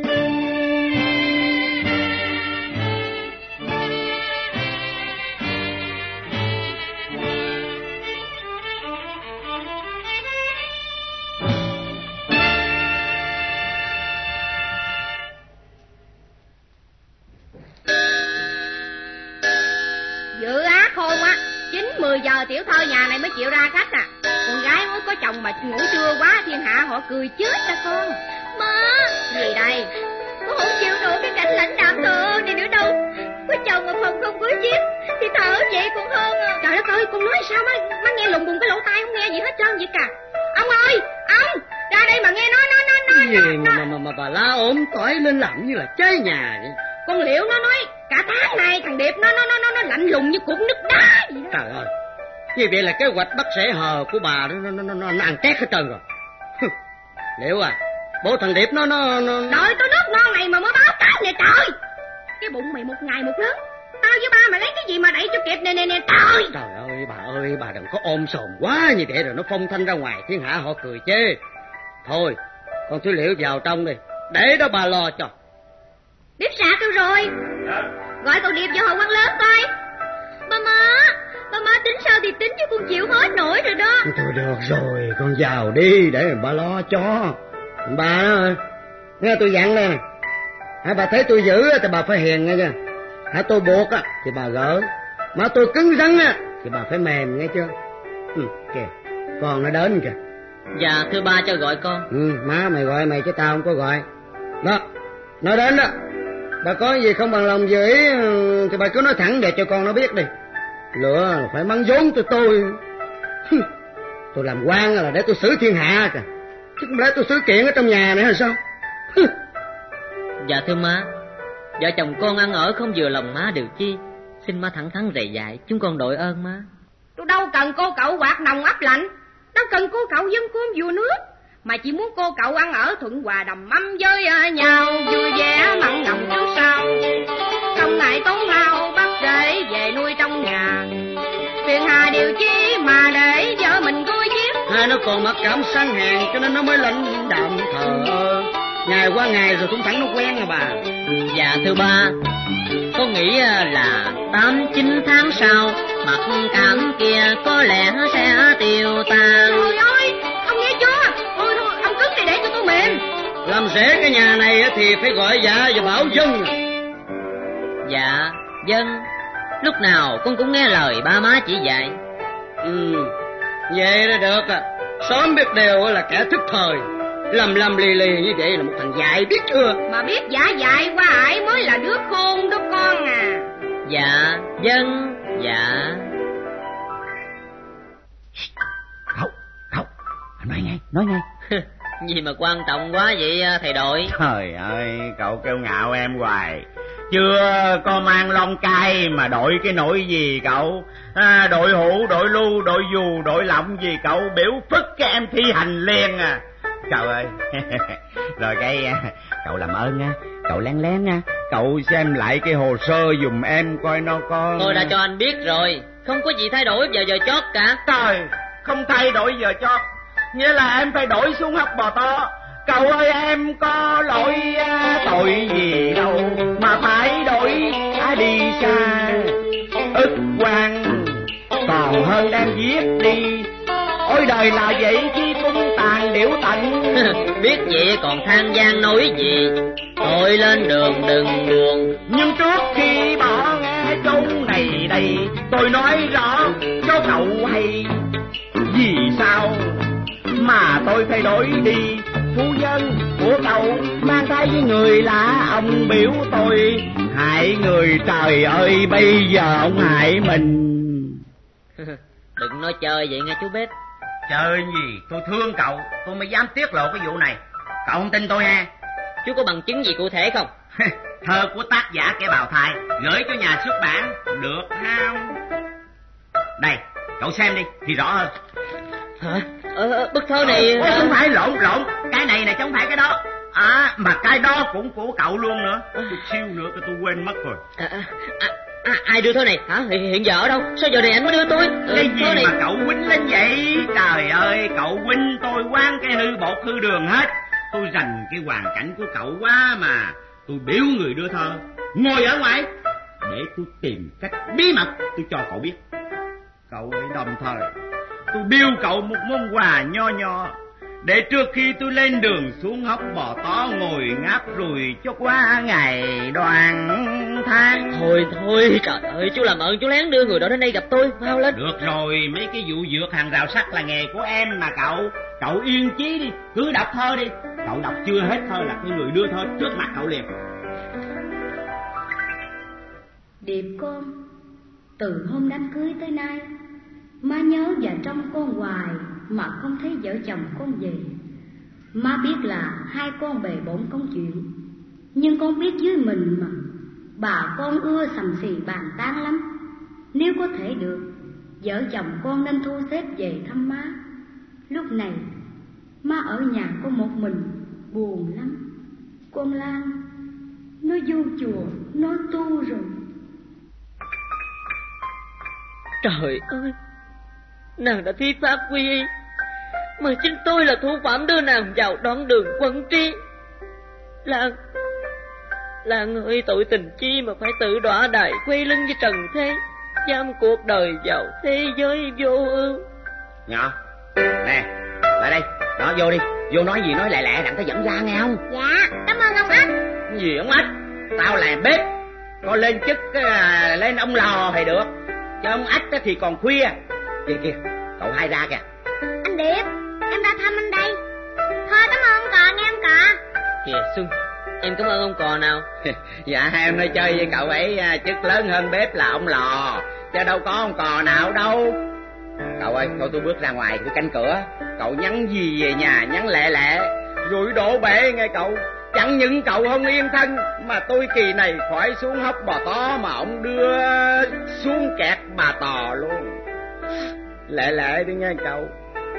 Dự á khôn á, 9-10 giờ tiểu thơ nhà này mới chịu ra khách à. Con gái mới có chồng mà ngủ trưa quá, thiên hạ họ cười chết ra con. Má! Gì đây? Con không chịu nổi cái cảnh lãnh đạm thờ này nữa đâu. Có chồng mà phòng không cưới chiếc thì thở vậy còn hơn à. Trời đất ơi, con nói sao má nghe lùng bùng cái lỗ tai, không nghe gì hết trơn vậy cả. Ông ơi, ông ra đây mà nghe nói. Gì mà bà la ốm tỏi lên làm như là cháy nhà vậy? Con Liễu nó nói cả tháng này thằng Điệp nó lạnh lùng như cục nước đá vậy đó. Trời ơi, như vậy là kế hoạch bắt rễ hờ của bà nó ăn két hết trơn rồi. Liễu à, bộ thằng Điệp nó đợi tôi nước ngon này mà mới báo cáo nè trời. Cái bụng mày một ngày một lớn, tao với ba mày lấy cái gì mà đẩy cho kịp nè trời. Trời ơi, bà đừng có ôm sồn quá như vậy rồi nó phong thanh ra ngoài thiên hạ họ cười chê. Thôi, con Thúy Liễu vào trong đi, để đó bà lo cho. Điệp xạ tôi rồi. Gọi cậu Điệp vô hội quan lớn coi. Ba má tính sao thì tính chứ con chịu hết nổi rồi đó. Thôi được rồi, con vào đi để bà lo cho. Bà nghe tôi dặn nè, bà thấy tôi giữ thì bà phải hiền nghe chưa. Tôi buộc thì bà gỡ, mà tôi cứng rắn thì bà phải mềm nghe chưa. Kìa, con nó đến kìa. Dạ thưa ba, cho gọi con. Má mày gọi mày chứ tao không có gọi. Đó, nó đến đó. Bà có gì không bằng lòng dự ý thì bà cứ nói thẳng để cho con nó biết đi. Lựa phải mắng vốn tôi. Tôi làm quan là để tôi xử thiên hạ kìa, chứ không lẽ tôi xử kiện ở trong nhà này hay sao? Dạ thưa má, vợ chồng con ăn ở không vừa lòng má điều chi. Xin má thẳng thắn rầy dạy, chúng con đội ơn má. Tôi đâu cần cô cậu quạt nồng ấp lạnh, đâu cần cô cậu dâng cơm vừa nước, mà chỉ muốn cô cậu ăn ở thuận hòa đầm ấm với nhau, vui vẻ mặn nồng trước sau, không ngại tốn hao bắt rễ về nuôi trong nhà. Phiền hà điều chi mà để vợ mình vui chiếc. Hai nó còn mặc cảm sang hàng cho nên nó mới lãnh đạm thờ ơ. Ngày qua ngày rồi cũng thẳng nó quen à bà. Dạ thưa ba, con nghĩ là 8-9 tháng sau mặc cảm kia có lẽ sẽ tiêu tan. Trời ơi, ông nghe chưa? Thôi, ông cứng này để cho tôi mềm. Làm rễ cái nhà này thì phải gọi dạ và bảo dân. Dạ, dân. Lúc nào con cũng nghe lời ba má chỉ dạy. Vậy là được à. Sớm biết đều là kẻ thức thời, lầm lì lì như vậy là một thằng dại biết chưa. Mà biết giả dại qua ải mới là đứa khôn đó con à. Dạ, dân, dạ. Không, nói ngay. Gì mà quan trọng quá vậy thầy đội? Trời ơi, cậu kêu ngạo em hoài. Chưa có mang lon cai mà đội cái nỗi gì cậu? Đội hũ, đội lưu, đội dù, đội lọng gì cậu? Biểu phức cái em thi hành liền à. Trời ơi. Rồi cái cậu làm ơn á, cậu lén lén nha, cậu xem lại cái hồ sơ giùm em coi nó có... Tôi đã cho anh biết rồi, không có gì thay đổi vào giờ chót cả. Trời, không thay đổi giờ chót, nghĩa là em phải đổi xuống hấp bò to. Cậu ơi, em có lỗi tội gì đâu mà phải đổi đi xa. Ức quan còn hơn đang giết đi. Ôi đời là vậy chứ cũng tàn điểu tận. Biết vậy còn than gian nói gì? Tôi lên đường đừng buồn. Nhưng trước khi bỏ nghe chốn này đây, tôi nói rõ cho cậu hay. Vì sao mà tôi phải đổi đi? Phu nhân của cậu mang thai với người lạ, ông biểu tôi hại người. Trời ơi, bây giờ ông hại mình. Đừng nói chơi vậy nghe chú Bếp. Chơi gì? Tôi thương cậu, tôi mới dám tiết lộ cái vụ này. Cậu không tin tôi ha? Chú có bằng chứng gì cụ thể không? Thơ của tác giả kẻ bào thai gửi cho nhà xuất bản được không? Đây, cậu xem đi thì rõ hơn. Hả? Bức thơ này... Không phải, lộn, cái này chứ không phải cái đó. Mà cái đó cũng của cậu luôn nữa. Chút xíu nữa cái tôi quên mất rồi. Ai đưa thơ này hả? Hiện giờ ở đâu? Sao giờ này anh mới đưa tôi? Cái gì này mà cậu huynh lên vậy? Trời ơi, cậu huynh tôi quán cái hư bột hư đường hết. Tôi rành cái hoàn cảnh của cậu quá mà. Tôi biểu người đưa thơ ngồi ở ngoài để tôi tìm cách bí mật tôi cho cậu biết. Cậu ấy đồng thời tôi biêu cậu một món quà nho nhỏ để trước khi tôi lên đường xuống hốc bò tó ngồi ngáp rồi cho qua ngày đoàn tháng. Thôi, trời ơi, chú làm ơn chú lén đưa người đó đến đây gặp tôi, mau lên. Được rồi, mấy cái vụ dược hàng rào sắt là nghề của em mà cậu yên chí đi, cứ đọc thơ đi. Cậu đọc chưa hết thơ là cái người đưa thơ trước mặt cậu liền. Điệp con, từ hôm đám cưới tới nay, má nhớ và trông con hoài mà không thấy vợ chồng con về. Má biết là hai con bề bộn công chuyện, nhưng con biết dưới mình mà bà con ưa sầm xì bàn tán lắm. Nếu có thể được, vợ chồng con nên thu xếp về thăm má. Lúc này má ở nhà có một mình, buồn lắm. Con Lan nó vô chùa, nó tu rồi. Trời ơi, nàng đã thi pháp quy y, mà chính tôi là thủ phạm đưa nàng vào đoạn đường quẩn tri. Lan ơi, tội tình chi mà phải tự đọa đài quay lưng với trần thế, giam cuộc đời vào thế giới vô ưu. Nhỏ, nè, lại đây, đó vô đi, vô nói gì nói lẹ đặng ta dẫn ra nghe không? Dạ, cảm ơn ông Ếch. Gì ông Ếch? Tao làm bếp, có lên chức lên ông lò thì được, chứ ông Ếch thì còn khuya. Kìa, cậu hai ra kìa. Anh Điệp, em ra thăm anh đây. Thôi cảm ơn ông Cò nghe ông Cò. Kìa Xuân, em cảm ơn ông Cò nào. Dạ em nói chơi với cậu ấy chức lớn hơn bếp là ông lò, chứ đâu có ông Cò nào đâu. Cậu ơi, thôi tôi bước ra ngoài tôi canh cửa. Cậu nhắn gì về nhà nhắn lẹ rồi đổ bể nghe cậu. Chẳng những cậu không yên thân mà tôi kỳ này khỏi xuống hốc bò tó mà ông đưa xuống kẹt bà tò luôn. Lẹ đi nghe cậu.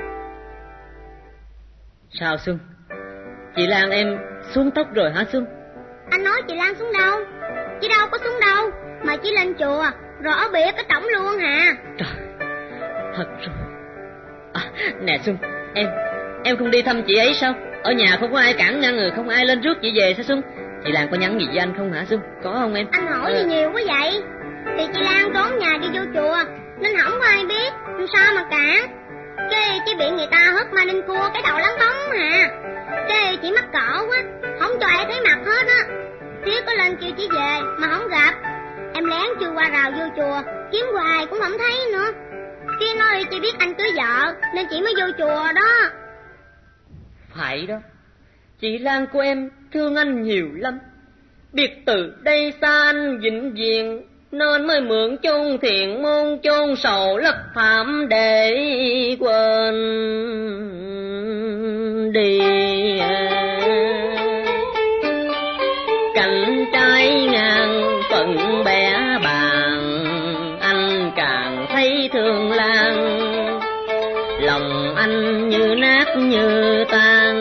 Sao Xuân? Chị Lan em xuống tóc rồi hả Xuân? Anh nói chị Lan xuống đâu? Chị đâu có xuống đâu, mà chỉ lên chùa rồi ở bìa cái trỏng luôn hả? Trời, thật rồi. Nè Xuân, em không đi thăm chị ấy sao? Ở nhà không có ai cản ngăn rồi, không ai lên rước chị về sao Xuân? Chị Lan có nhắn gì với anh không hả Xuân? Có không em? Anh hỏi gì nhiều quá vậy? Thì chị Lan trốn nhà đi vô chùa nên không có ai biết, làm sao mà cản. Cái chỉ bị người ta hất ma đinh cua cái đầu lắng bóng hả? Cái chị mắc cỡ quá, không cho ai thấy mặt hết á. Tía có lên kêu chị về mà không gặp. Em lén chui qua rào vô chùa, kiếm hoài cũng không thấy nữa. Tía nói chị biết anh cưới vợ nên chị mới vô chùa đó. Phải đó, chị Lan của em thương anh nhiều lắm. Biết từ đây xa anh vĩnh viễn nên mới mượn chôn thiện môn chôn sầu lấp phạm để quên đi. Cạnh trái ngang bẻ bàng, anh càng thấy thương Lan, lòng anh như nát như tan.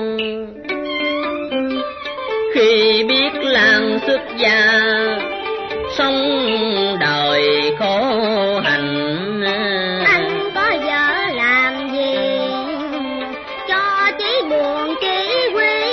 Khi biết Lan xuất gia, sống đời khổ hành, anh có vợ làm gì cho chỉ buồn chỉ quý,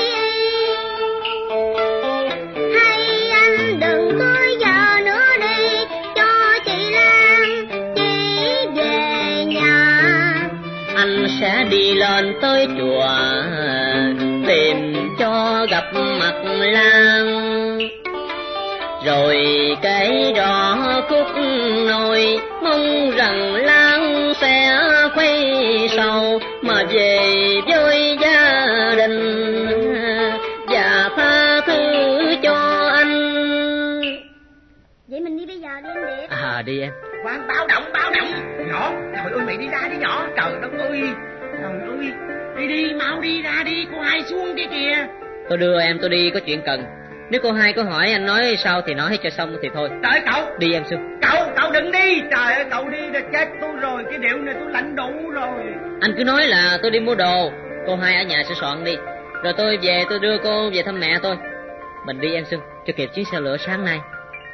hay anh đừng cưới vợ nữa đi cho chị Lan chỉ về nhà. anh sẽ đi lên tới chùa tìm cho gặp mặt Lan, rồi kể rõ khúc nồi, mong rằng Lan sẽ khuây sầu mà về với gia đình và tha thứ cho anh. Vậy mình đi bây giờ đi anh Điệp. Đi em. Khoan, báo động. Nhỏ, trời ơi mày đi ra đi nhỏ. Trời đất ơi, đi mau đi ra đi, cô Hai xuống kia kìa. Tôi đưa em, tôi đi có chuyện cần. Nếu cô Hai có hỏi anh nói sao thì nói hết cho xong thì thôi. Trời cậu. Đi em Xuân. Cậu đừng đi. Trời ơi cậu đi là chết tôi rồi. Cái điệu này tôi lạnh đủ rồi. Anh cứ nói là tôi đi mua đồ, cô Hai ở nhà sẽ soạn đi, rồi tôi về tôi đưa cô về thăm mẹ tôi. Mình đi em Xuân, cho kịp chuyến xe lửa sáng nay.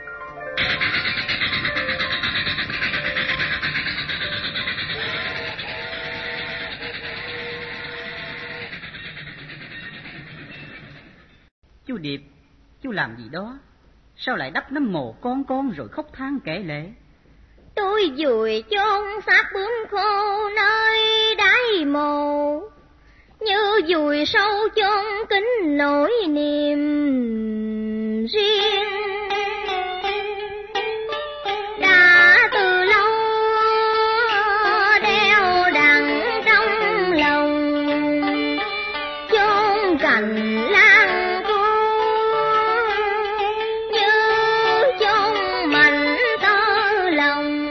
Chú Điệp, chú làm gì đó? Sao lại đắp nấm mồ con rồi khóc than kể lể? Tôi vùi chôn xác bướm khô nơi đáy mồ, như vùi sâu chôn kín nỗi niềm riêng. Đã từ lâu đeo đằng trong lòng, chôn cành lan cô như chôn mảnh tơ lòng.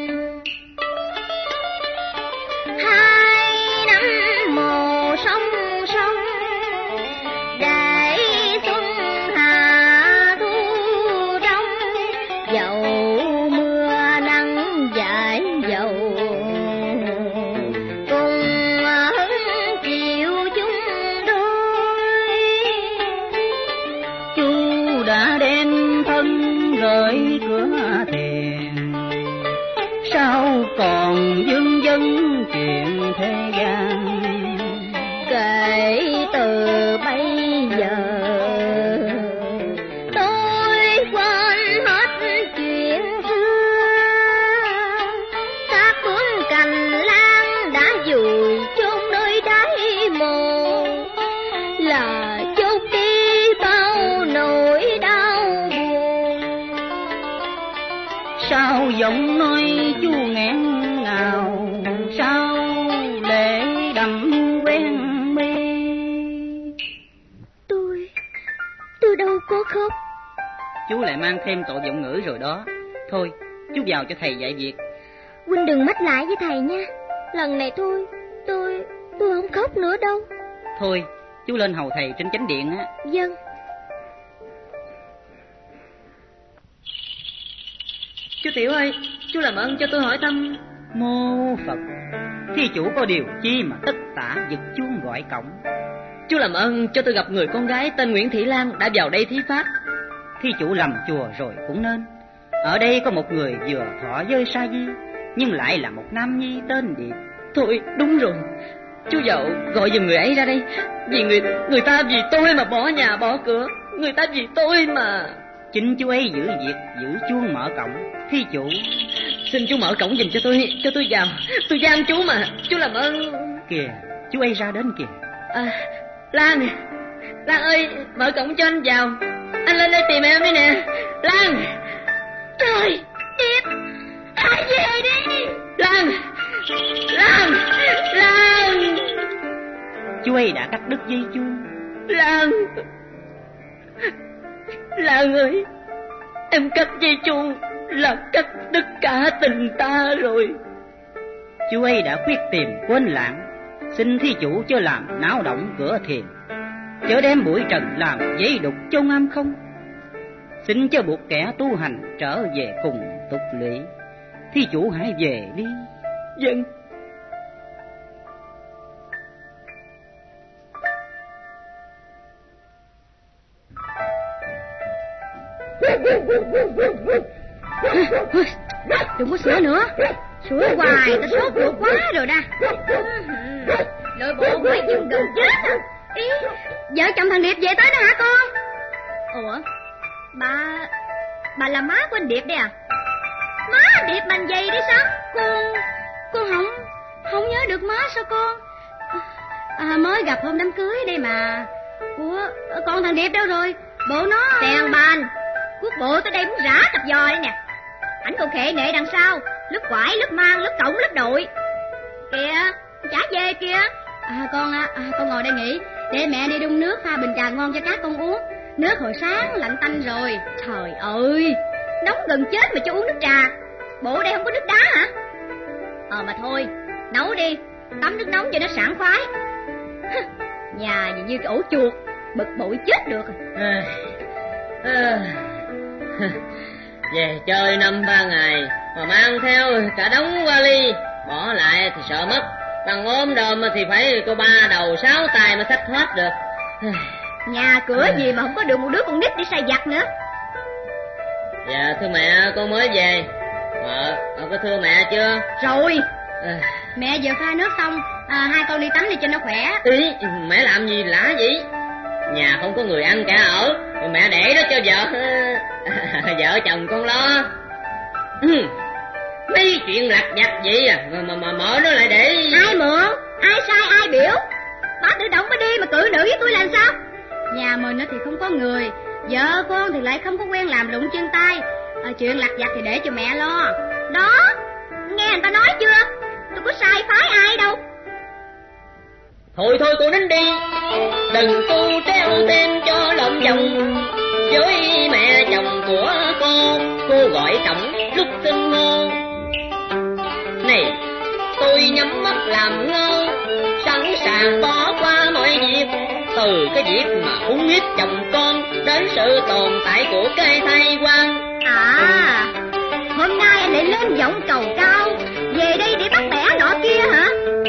Hai năm mồ song song để xuân hạ thu đông, dầu mưa nắng dãi dầu cùng hứng chịu chung đôi. Chú đã đem thân rời cửa thềm, sao còn vương vấn chuyện thế gian? Kể từ bây giờ tôi quên hết chuyện xưa, xác bướm cành lan đã vùi chôn nơi đáy mồ, là chốt đi bao nỗi đau buồn. Sao giọng nói chú nghẹn ngào, sao lệ đậm quen mi? Tôi đâu có khóc. Chú lại mang thêm tội giọng ngữ rồi đó. Thôi, chú vào cho thầy dạy việc. Huynh đừng mách lại với thầy nha. Lần này tôi không khóc nữa đâu. Thôi, chú lên hầu thầy trên chánh điện á. Vâng. Chú Tiểu ơi, chú làm ơn cho tôi hỏi thăm. Mô Phật, thi chủ có điều chi mà tất tả giật chuông gọi cổng. Chú làm ơn cho tôi gặp người con gái tên Nguyễn Thị Lan đã vào đây thí pháp. Thi chủ lầm chùa rồi cũng nên. Ở đây có một người vừa thọ giới sa di, nhưng lại là một nam nhi tên Điệp. Thôi đúng rồi, chú Dậu gọi giùm người ấy ra đây. Vì người ta vì tôi mà bỏ nhà bỏ cửa, người ta vì tôi mà. Chính chú ấy giữ việc giữ chuông mở cổng. Thi chủ xin chú mở cổng giùm cho tôi vào. Tôi gian chú mà, chú làm ơn. Kìa, chú ấy ra đến kìa. Lan ơi, mở cổng cho anh vào. Anh lên đây tìm em đi nè. Lan. Trời, Điệp, hãy về đi. Lan. Chú ấy đã cắt đứt dây chuông. Lan ơi, em cắt dây chuông là cắt đứt cả tình ta rồi. Chú ấy đã quyết tìm quên lãng, xin thi chủ cho làm náo động cửa thiền, chớ đem bụi trần làm giấy đục chôn âm không. xin cho buộc kẻ tu hành trở về cùng tục lỵ. Thí chủ hãy về đi. Dân. Đừng có sửa nữa, sửa hoài ta sốt ruột quá rồi đa. Nội bộ mấy chân gần chết à. Ý, vợ chồng thằng Điệp về tới đó hả con? Ủa, bà là má của anh Điệp đây à? Má anh Điệp mình vậy đấy sao? Con không nhớ được má sao con? Mới gặp hôm đám cưới đây mà. Ủa, con thằng Điệp đâu rồi? Bộ nó... Tèn ban, quốc bộ tới đây muốn rã cặp giò đây nè. Ảnh còn khệ nệ đằng sau, lúc quải, lúc mang, lúc cổng, lúc đội. Kìa, chả về kìa. Con ngồi đây nghỉ, để mẹ đi đun nước pha bình trà ngon cho các con uống. Nước hồi sáng lạnh tanh rồi. Trời ơi, nóng gần chết mà cho uống nước trà. Bộ đây không có nước đá hả? Mà thôi, nấu đi, tắm nước nóng cho nó sảng khoái. Nhà gì như cái ổ chuột, bực bội chết được. Về chơi 5-3 ngày mà mang theo cả đống vali, bỏ lại thì sợ mất. Bằng ốm đồm thì phải cô 3 đầu 6 tay mới xách hết được. Nhà cửa gì mà không có được một đứa con nít đi xài giặt nữa. Dạ thưa mẹ, con mới về. Con có thưa mẹ chưa? Rồi. Mẹ vừa pha nước xong, hai con đi tắm đi cho nó khỏe. Ý, mẹ làm gì lạ vậy? Nhà không có người ăn cả ở, mẹ để đó cho vợ vợ chồng con lo. Mấy chuyện lặt vặt vậy à mà mở nó lại để... Ai mượn, ai sai ai biểu. Bà tự động mới đi mà cự nữ với tôi làm sao? Nhà mình thì không có người, vợ con thì lại không có quen làm lụng chân tay. Chuyện lặt vặt thì để cho mẹ lo. Đó, nghe người ta nói chưa? Tôi có sai phái ai đâu. Thôi cô nín đi, đừng tu treo tên cho lộn vòng. Với mẹ chồng của cô gọi trọng lúc sinh ngô. Này, tôi nhắm mắt làm ngơ, sẵn sàng bỏ qua mọi việc. Từ cái việc mà uống hiếp chồng con đến sự tồn tại của cái thai quan. Hôm nay anh lại lên giọng cầu cao, về đây để bắt bẻ nọ kia hả?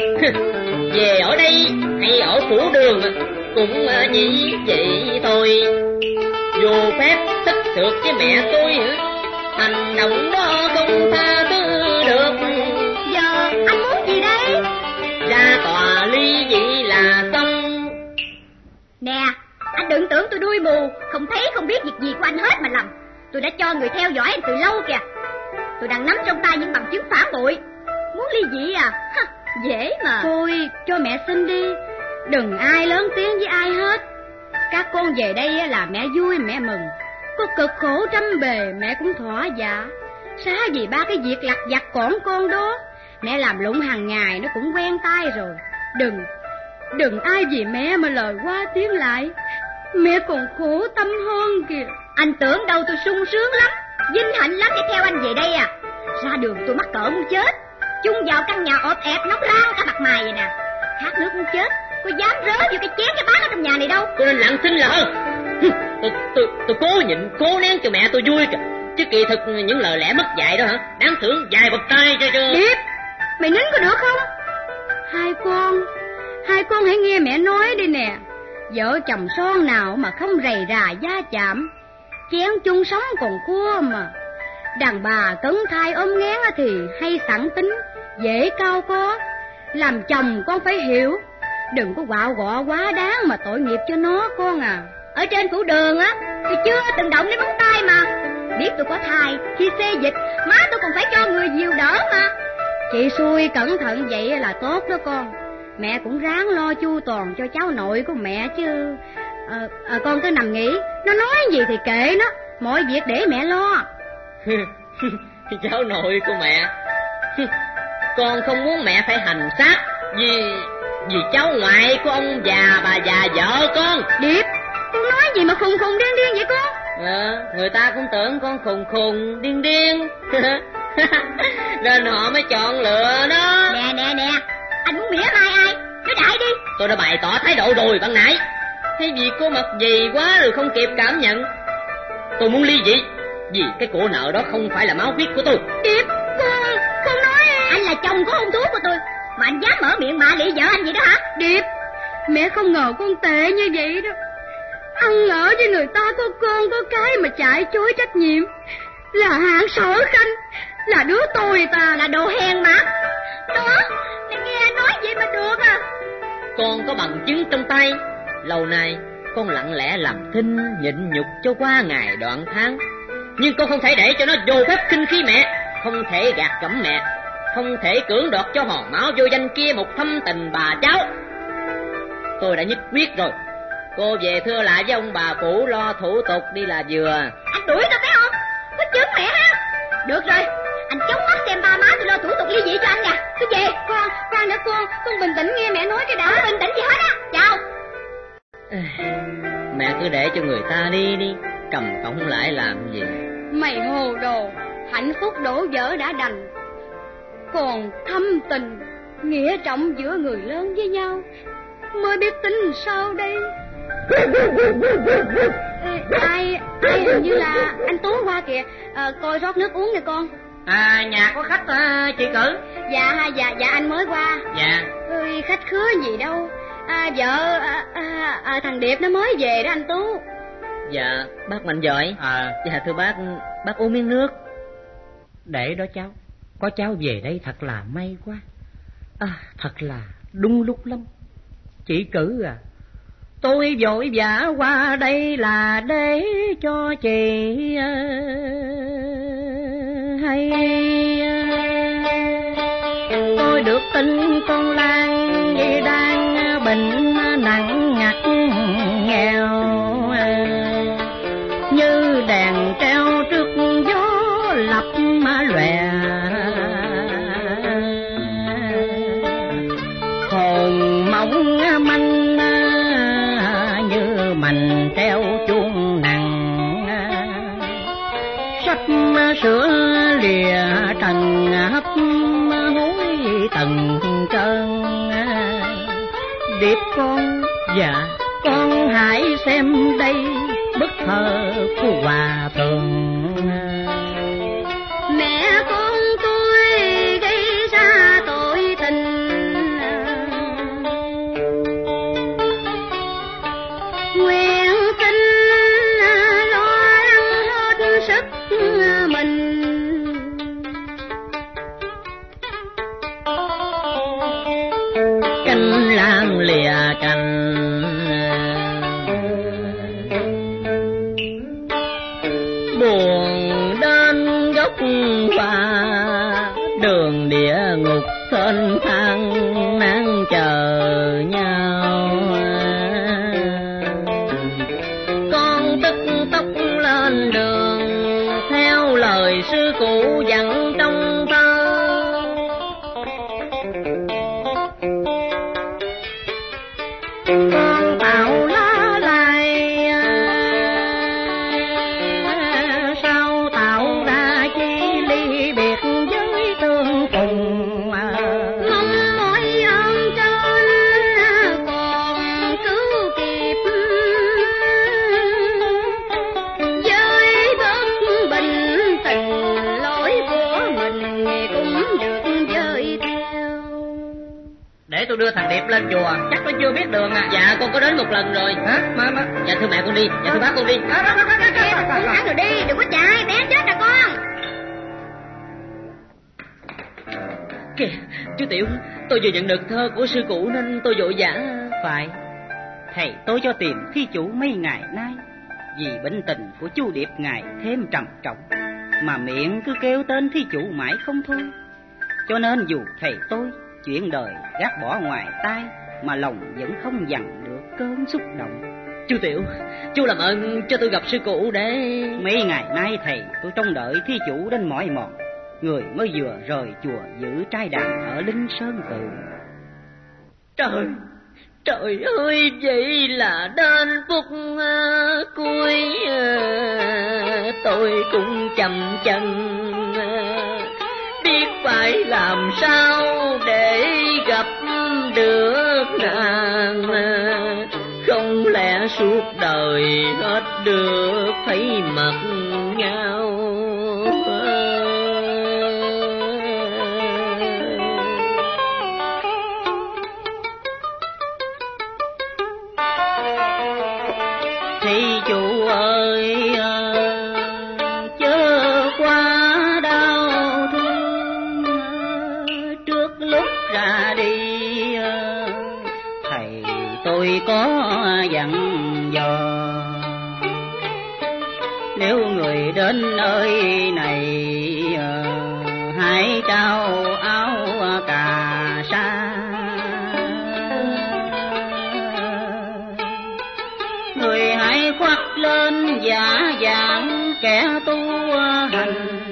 Về ở đây hay ở phủ đường cũng chỉ vậy thôi. Dù phép thích sượt với mẹ tôi, hành động đó không tha thứ được. Giờ anh muốn gì đây? Ra tòa ly dị là xong. Nè, anh đừng tưởng tôi đuôi mù, không thấy không biết việc gì của anh hết mà lầm. Tôi đã cho người theo dõi anh từ lâu kìa. Tôi đang nắm trong tay những bằng chứng phản bội. Muốn ly dị à? Dễ mà. Thôi, cho mẹ xin đi. Đừng ai lớn tiếng với ai hết. Các con về đây là mẹ vui mẹ mừng. Có cực khổ trăm bề mẹ cũng thỏa dạ. Xá gì ba cái việc lặt vặt cỏn con đó. Mẹ làm lụng hàng ngày nó cũng quen tay rồi. Đừng ai vì mẹ mà lời qua tiếng lại. Mẹ còn khổ tâm hơn kìa. Anh tưởng đâu tôi sung sướng lắm, vinh hạnh lắm để theo anh về đây à. Ra đường tôi mắc cỡ muốn chết. Chung vào căn nhà ọp ẹp nóng rang cả mặt mày vậy nè. Khát nước muốn chết, có dám rớ vô cái chén cái bát ở trong nhà này đâu. Tôi nên lặng thinh là hơn. Tôi cố nhịn, cố nén cho mẹ tôi vui kìa. Chứ kỳ thực những lời lẽ mất dạy đó hả, đáng thưởng vài bậc tay cho Điệp, mày nín có được không? Hai con hãy nghe mẹ nói đi nè. Vợ chồng son nào mà không rầy rà da chạm. Chén chung sống còn cua mà. Đàn bà cấn thai ôm nghén thì hay sẵn tính, dễ cao có. Làm chồng con phải hiểu, đừng có quạo quọ quá đáng mà tội nghiệp cho nó con à. Ở trên phủ đường á thì chưa từng động đến móng tay mà. Biết tôi có thai, khi xê dịch má tôi còn phải cho người dìu đỡ mà. Chị xui cẩn thận vậy là tốt đó con. Mẹ cũng ráng lo chu toàn cho cháu nội của mẹ chứ. Con cứ nằm nghỉ, nó nói gì thì kệ nó, mọi việc để mẹ lo. Cháu nội của mẹ. Con không muốn mẹ phải hành xác vì cháu ngoại của ông già bà già vợ con. Điệp, con nói gì mà khùng điên vậy con? Người ta cũng tưởng con khùng điên nên họ mới chọn lựa đó. Nè, anh muốn mỉa mai ai? Nói đại đi. Tôi đã bày tỏ thái độ rồi ban nãy. Thấy việc cô mặt dày quá rồi không kịp cảm nhận. tôi muốn ly dị, vì cái cổ nợ đó không phải là máu huyết của tôi. Điệp, con nói anh là chồng của hôn thú của tôi, mà anh dám mở miệng mạ lị vợ anh vậy đó hả? Điệp, mẹ không ngờ con tệ như vậy đó. Ăn ở với người ta có con có cái mà chạy chối trách nhiệm, là hạng sở khanh, là đứa tôi ta, là đồ hèn mà. Đó, mẹ nghe anh nói vậy mà được à? Con có bằng chứng trong tay. Lâu nay con lặng lẽ làm thinh nhịn nhục cho qua ngày đoạn tháng, nhưng con không thể để cho nó vô phép khinh khi mẹ, không thể gạt gẫm mẹ, không thể cưỡng đoạt cho hòn máu vô danh kia một thâm tình bà cháu. Tôi đã nhất quyết rồi. Cô về thưa lại với ông bà phủ lo thủ tục đi là vừa. Anh đuổi tôi phải không? Có chứng mẹ ha? Được rồi, anh chống mắt xem ba má tôi lo thủ tục ly dị cho anh nè. Tôi về. Con nữa con bình tĩnh nghe mẹ nói cái đã. Không bình tĩnh gì hết á. Chào. Mẹ cứ để cho người ta đi, cầm cổng lại làm gì? Mày hồ đồ, hạnh phúc đổ vỡ đã đành, còn thâm tình nghĩa trọng giữa người lớn với nhau mới biết tính sao đây. Ai hình như là anh Tú qua kìa, coi rót nước uống nè con. Nhà có khách chị Cử? Dạ anh mới qua. Dạ. Khách khứa gì đâu, vợ thằng Điệp nó mới về đó anh Tú. Dạ, bác mạnh giỏi. Dạ thưa bác uống miếng nước. Để đó cháu, có cháu về đây thật là may quá. Thật là đúng lúc lắm. Chị Cử à, tôi vội vã qua đây là để cho chị hay. Tôi được tin con Lan đang bệnh nặng ngặt nghèo, như đèn treo trước gió lập lòe, hồn mỏng manh như mành treo chuông nặng, sắp sữa lìa trần hấp hối từng cơn. Điệp con, dạ con hãy xem đây bức thơ của hòa thượng. Mẹ con tôi gây ra tội tình, nguyện xin lo lắng hết sức mình. Canh lan lìa cành, buồn đến gốc hoa, đường địa ngục thênh thang nan chờ nhau. Con tức tốc lên đường theo lời sư cụ dặn trong thơ. Con tạo lá lại sao tạo ra chi ly biệt với tương phùng. Mong mỏi ơn trên còn cứu kịp, với bất bình tình lỗi của mình cũng được dời theo. Để tôi đưa thằng Điệp lên chùa, chắc nó chưa biết đường à. Dạ con có đến một lần rồi. Hả? Dạ thưa mẹ con đi, dạ thưa bác con đi. Uống thẳng rồi đi, đừng có chạy, bé chết rồi con. Kìa, chú Tiểu, tôi vừa nhận được thơ của sư cụ nên tôi vội vã. Phải, thầy tôi cho tìm thí chủ mấy ngày nay, vì bệnh tình của chú Điệp ngày thêm trầm trọng, mà miệng cứ kêu tên thí chủ mãi không thôi. Cho nên dù thầy tôi chuyện đời gác bỏ ngoài tai, mà lòng vẫn không dằn được cơn xúc động. Chú Tiểu, chú làm ơn cho tôi gặp sư cụ để... Mấy ngày nay thầy tôi trông đợi thí chủ đến mỏi mòn, người mới vừa rời chùa giữ trai đàn ở Linh Sơn Tự. Trời ơi, vậy là đến phút cuối tôi cũng chậm chân, biết phải làm sao để gặp được nàng, không lẽ suốt đời hết được thấy mặt nhau. Thì chủ ơi chớ quá đau thương, trước lúc ra đi thầy tôi có dặn dò, nếu người đến nơi này hãy trao áo cà sa, người hãy khoác lên giả dạng kẻ tu hành,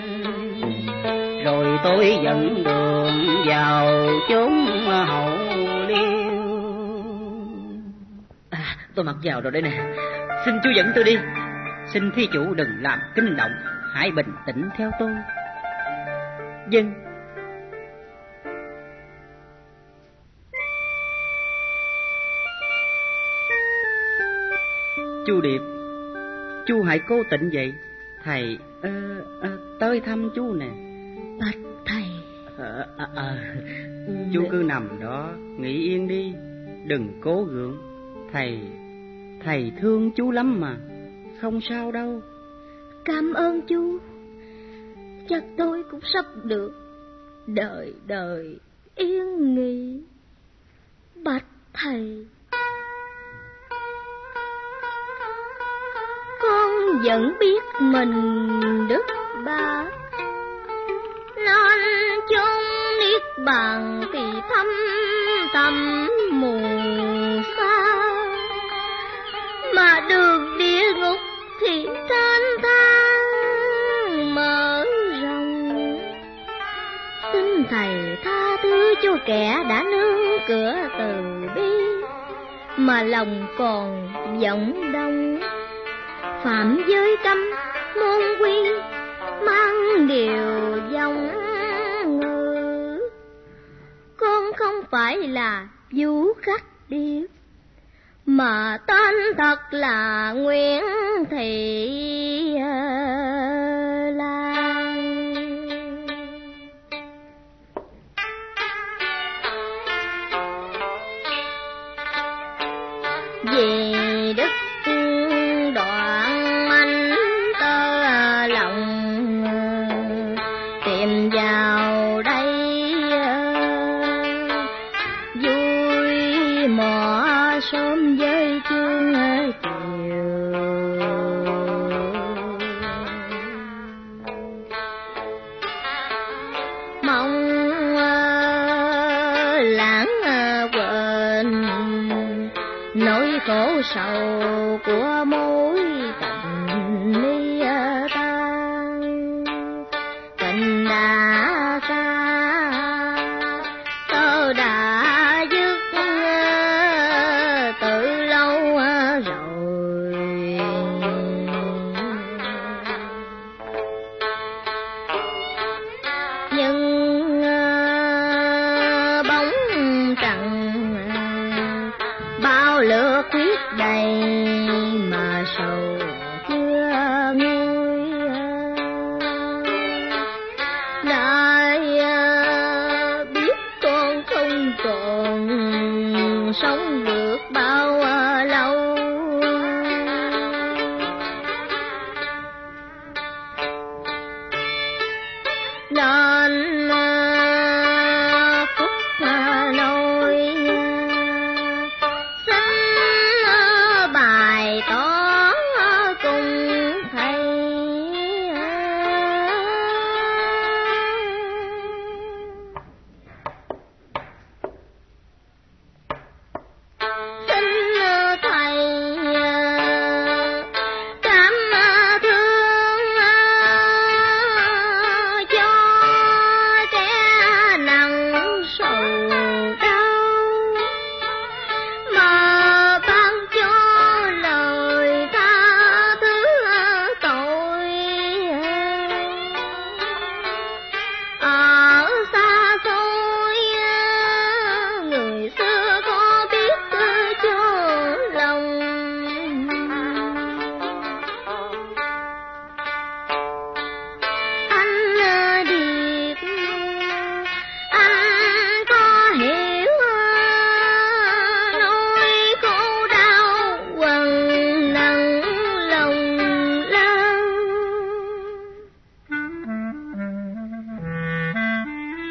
rồi tôi dẫn đường vào chốn hậu liêu. Tôi mặc vào rồi đây nè, xin chú dẫn tôi đi. Xin thí chủ đừng làm kinh động, hãy bình tĩnh theo tôi. Vâng. Chú Điệp, chú hãy cố tĩnh vậy. Thầy tới thăm chú nè. Bạch thầy. Chú cứ nằm đó nghỉ yên đi, đừng cố gượng. Thầy thương chú lắm mà, không sao đâu. Cảm ơn chú. Chắc tôi cũng sắp được đời đời yên nghỉ. Bạch thầy, con vẫn biết mình đức bác, nên chốn niết bàn thì thâm thẳm mù xa, mà đường địa ngục thì thanh thang mở rộng. Xin thầy tha thứ cho kẻ đã nương cửa từ bi, mà lòng còn vọng đông, phạm giới cấm môn quy, mang điều dòng ngữ. Con không phải là du khách điệp, mà tên thật là Nguyễn Thị Lan. Vì đức đoạn anh tơ lòng, tìm vào đây vui mò sớm với chương chiều. Mong lãng quên nỗi khổ sầu của mối tình ly tan. Tình đã xa tơ đã dứt từ lâu rồi, nhưng bóng trăng bao lửa khuyết đầy mà sầu chưa nguôi. Đã biết con không còn sống được bao lâu, nên phúc nôi xin bài tỏ cùng thầy. Xin thầy cảm thương cho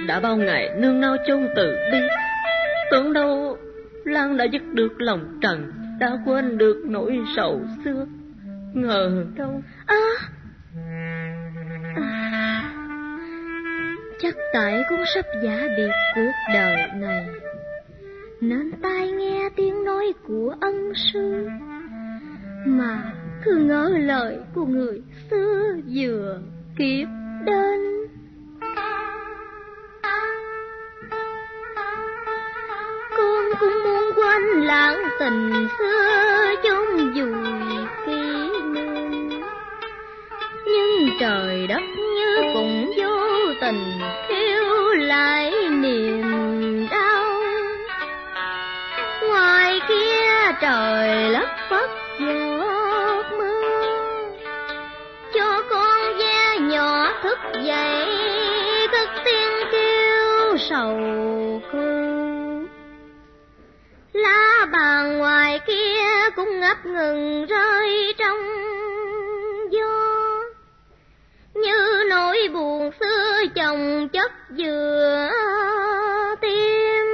đã bao ngày nương nao chôn từ bi. Tưởng đâu Lan đã dứt được lòng trần, đã quên được nỗi sầu xưa. Ngờ đâu chắc tại con sắp giả biệt cuộc đời này, nên tai nghe tiếng nói của ân sư, mà cứ ngỡ lời của người xưa vừa kịp đến. Con cũng muốn quên lãng tình xưa chôn vùi kỷ niệm, nhưng trời đất như cũng vô tình khiêu lại niềm đau. Ngoài kia trời lất phất giọt mưa, cho con ve nhỏ thức dậy cất tiếng kêu sầu khổ. Lá bàn ngoài kia cũng ngập ngừng rơi trong gió, như nỗi buồn xưa chồng chất giữa tim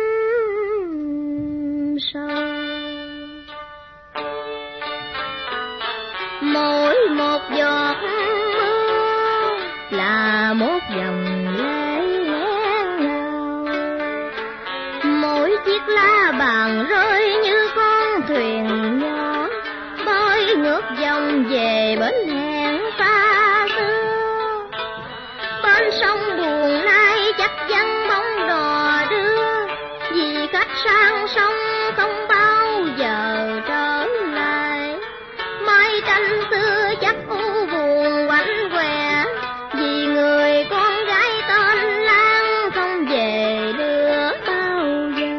sâu. Mỗi một giọt mưa là một dòng lệ nghẹn ngào, mỗi chiếc lá bàn rơi như con thuyền nhỏ bơi ngược dòng về bến hẹn xa xưa. Bên sông buồn nay chắc vắng bóng đò đưa, vì khách sang sông không bao giờ trở lại. Mai tranh xưa chắc u buồn quạnh quẻ, vì người con gái tên Lan không về được bao giờ.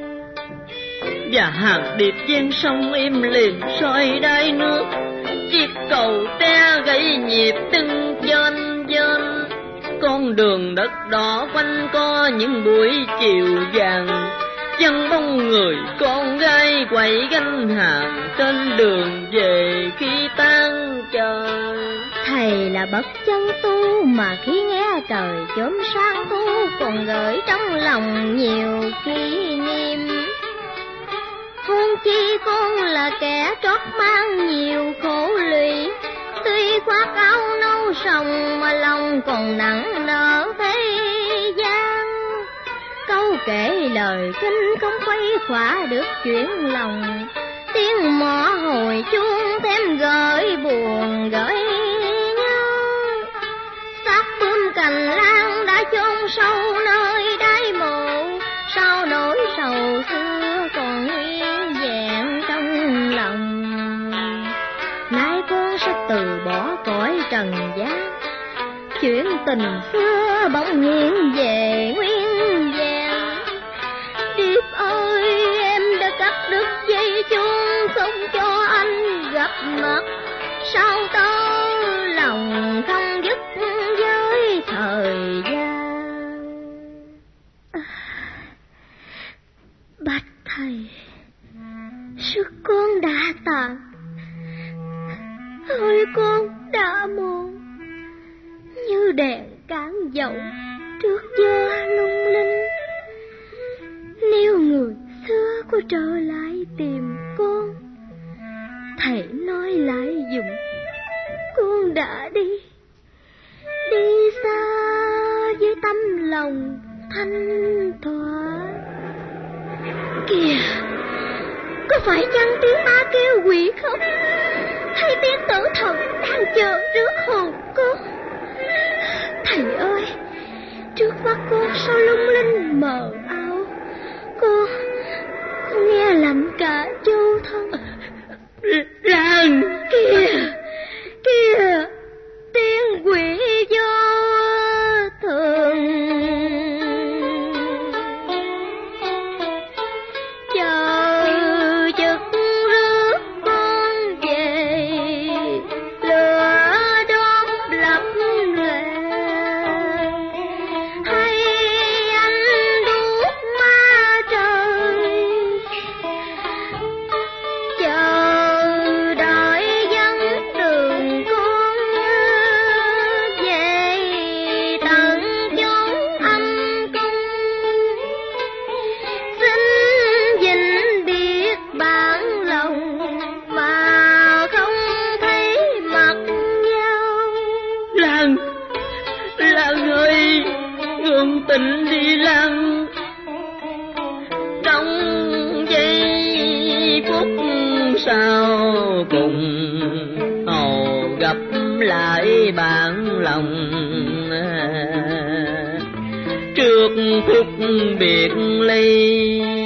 Và hàng điệp ven sông im lìm soi đáy nước, chiếc cầu te gãy nhịp từng dên dên. Con đường đất đỏ quanh co những buổi chiều vàng, chân bóng người con gái quẩy gánh hàng trên đường về khi tan trời. Thầy là bậc chân tu mà khi nghe trời chớm sáng thu còn gửi trong lòng nhiều kỷ niệm. Huống chi con là kẻ trót mang nhiều khổ lụy, tuy khoác áo nâu sòng mà lòng còn nặng nở thế gian. Câu kể lời kinh không quay khỏa được chuyện lòng, tiếng mõ hồi chuông thêm gợi buồn gợi nhớ. Xác bướm cành lan đã chôn sâu nơi đáy mộ, sao nỗi sầu xưa còn nguyên vẹn trong lòng. Nay con sẽ từ bỏ cõi trần gian, chuyện tình xưa bỗng hiện về nguyên vẹn. Điệp ơi, em đã cắt đứt dây chuông không cho anh gặp mặt, sao tớ lòng không dứt với thời gian. Bạch thầy, sức con đã tàn, hơi con đã mòn, như đèn cán dầu trước gió lung linh. Nếu người xưa có trở lại tìm con, thầy nói lại dùm con đã đi xa với tâm lòng thanh thỏa. Kìa, có phải chăng tiếng ma kêu quỷ khóc, hay tiếng tử thần đang chờ rước hồn con? Thầy ơi, trước mắt con sao lung linh mờ ảo, con nghe lạnh cả châu thân. Lan kìa, tiếng quỷ vô thường chờ giật rước con về, lửa đốt lập lệ, hay anh đuốc ma trời, chờ đợi Lan ơi, gương tình đi Lan. Trong giây phút sau cùng hầu gặp lại bạn lòng, trước phút biệt ly.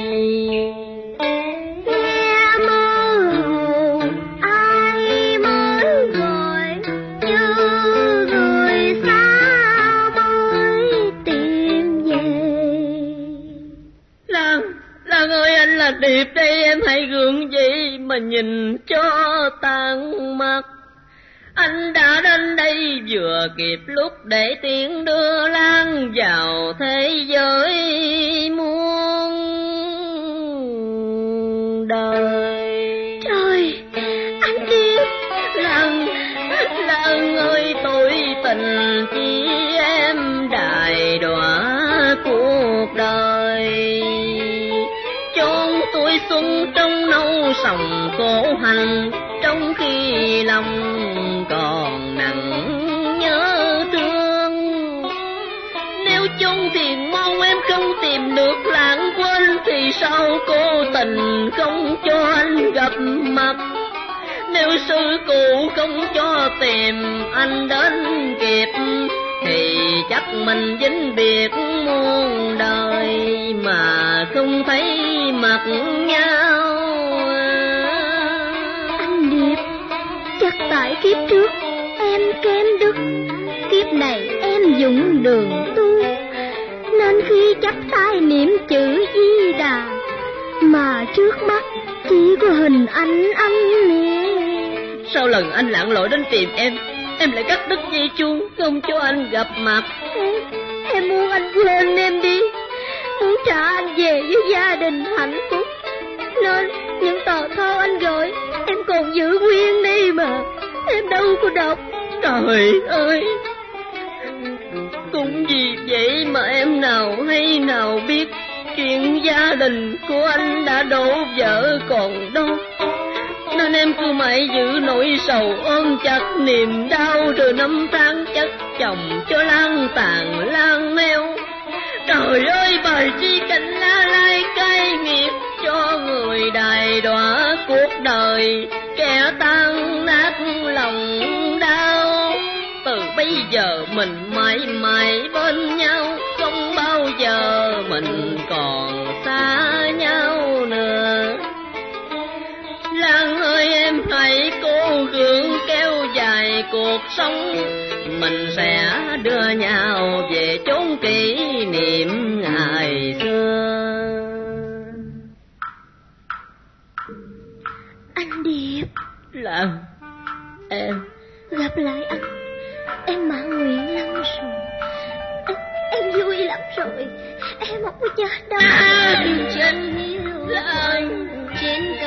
Nghe mơ hồ ai mới gọi, như người xa mới tìm về. Lan ơi, anh là Điệp đây, em hãy gượng dậy mà nhìn cho tàn mắt. Anh đã đến đây vừa kịp lúc để tiễn đưa Lan vào thế giới muôn đời. Trời, anh Điệp. Lan ơi, tôi tình chi em đài đọa cuộc đời. Chôn tôi xuân trong nâu sòng khổ hành, trong khi lòng còn nặng nhớ thương. Nếu chôn thiền mong em không tìm được lãng quên, thì sao cố tình không cho anh gặp mặt. Nếu sư cụ không cho tìm anh đến kịp, thì chắc mình vĩnh biệt muôn đời mà không thấy mặt nhau. Anh Điệp, chắc tại kiếp trước em kém đức, kiếp này em dụng đường tu, nên khi chắp tay niệm chữ Di Đà mà trước mắt chỉ có hình anh nè. Sau lần anh lặn lội đến tìm em lại cắt đứt dây chuông, không cho anh gặp mặt. Em muốn anh quên em đi, muốn trả anh về với gia đình hạnh phúc, nên những tờ thơ anh gửi em còn giữ nguyên đi mà, em đâu có đọc. Trời ơi, cũng vì vậy mà em nào hay nào biết chuyện gia đình của anh đã đổ vỡ còn đâu, nên em cứ mãi giữ nỗi sầu ôm chặt niềm đau, rồi năm tháng chất chồng cho lang tàn lang neo. Trời ơi, bài chi cảnh la lai cay nghiệt cho người đài đọa cuộc đời, kẻ tan nát lòng đau. Từ bây giờ mình mãi mãi bên nhau, không bao giờ mình còn xa nhau nữa. Lan ơi, em hãy cố gắng kéo dài cuộc sống, mình sẽ đưa nhau về chốn kỷ niệm ngày xưa. Anh Điệp. Lan, em gặp lại anh, em mãn nguyện lắm rồi. Em vui lắm rồi, em không có chết đâu. Chân hiếu Lan trên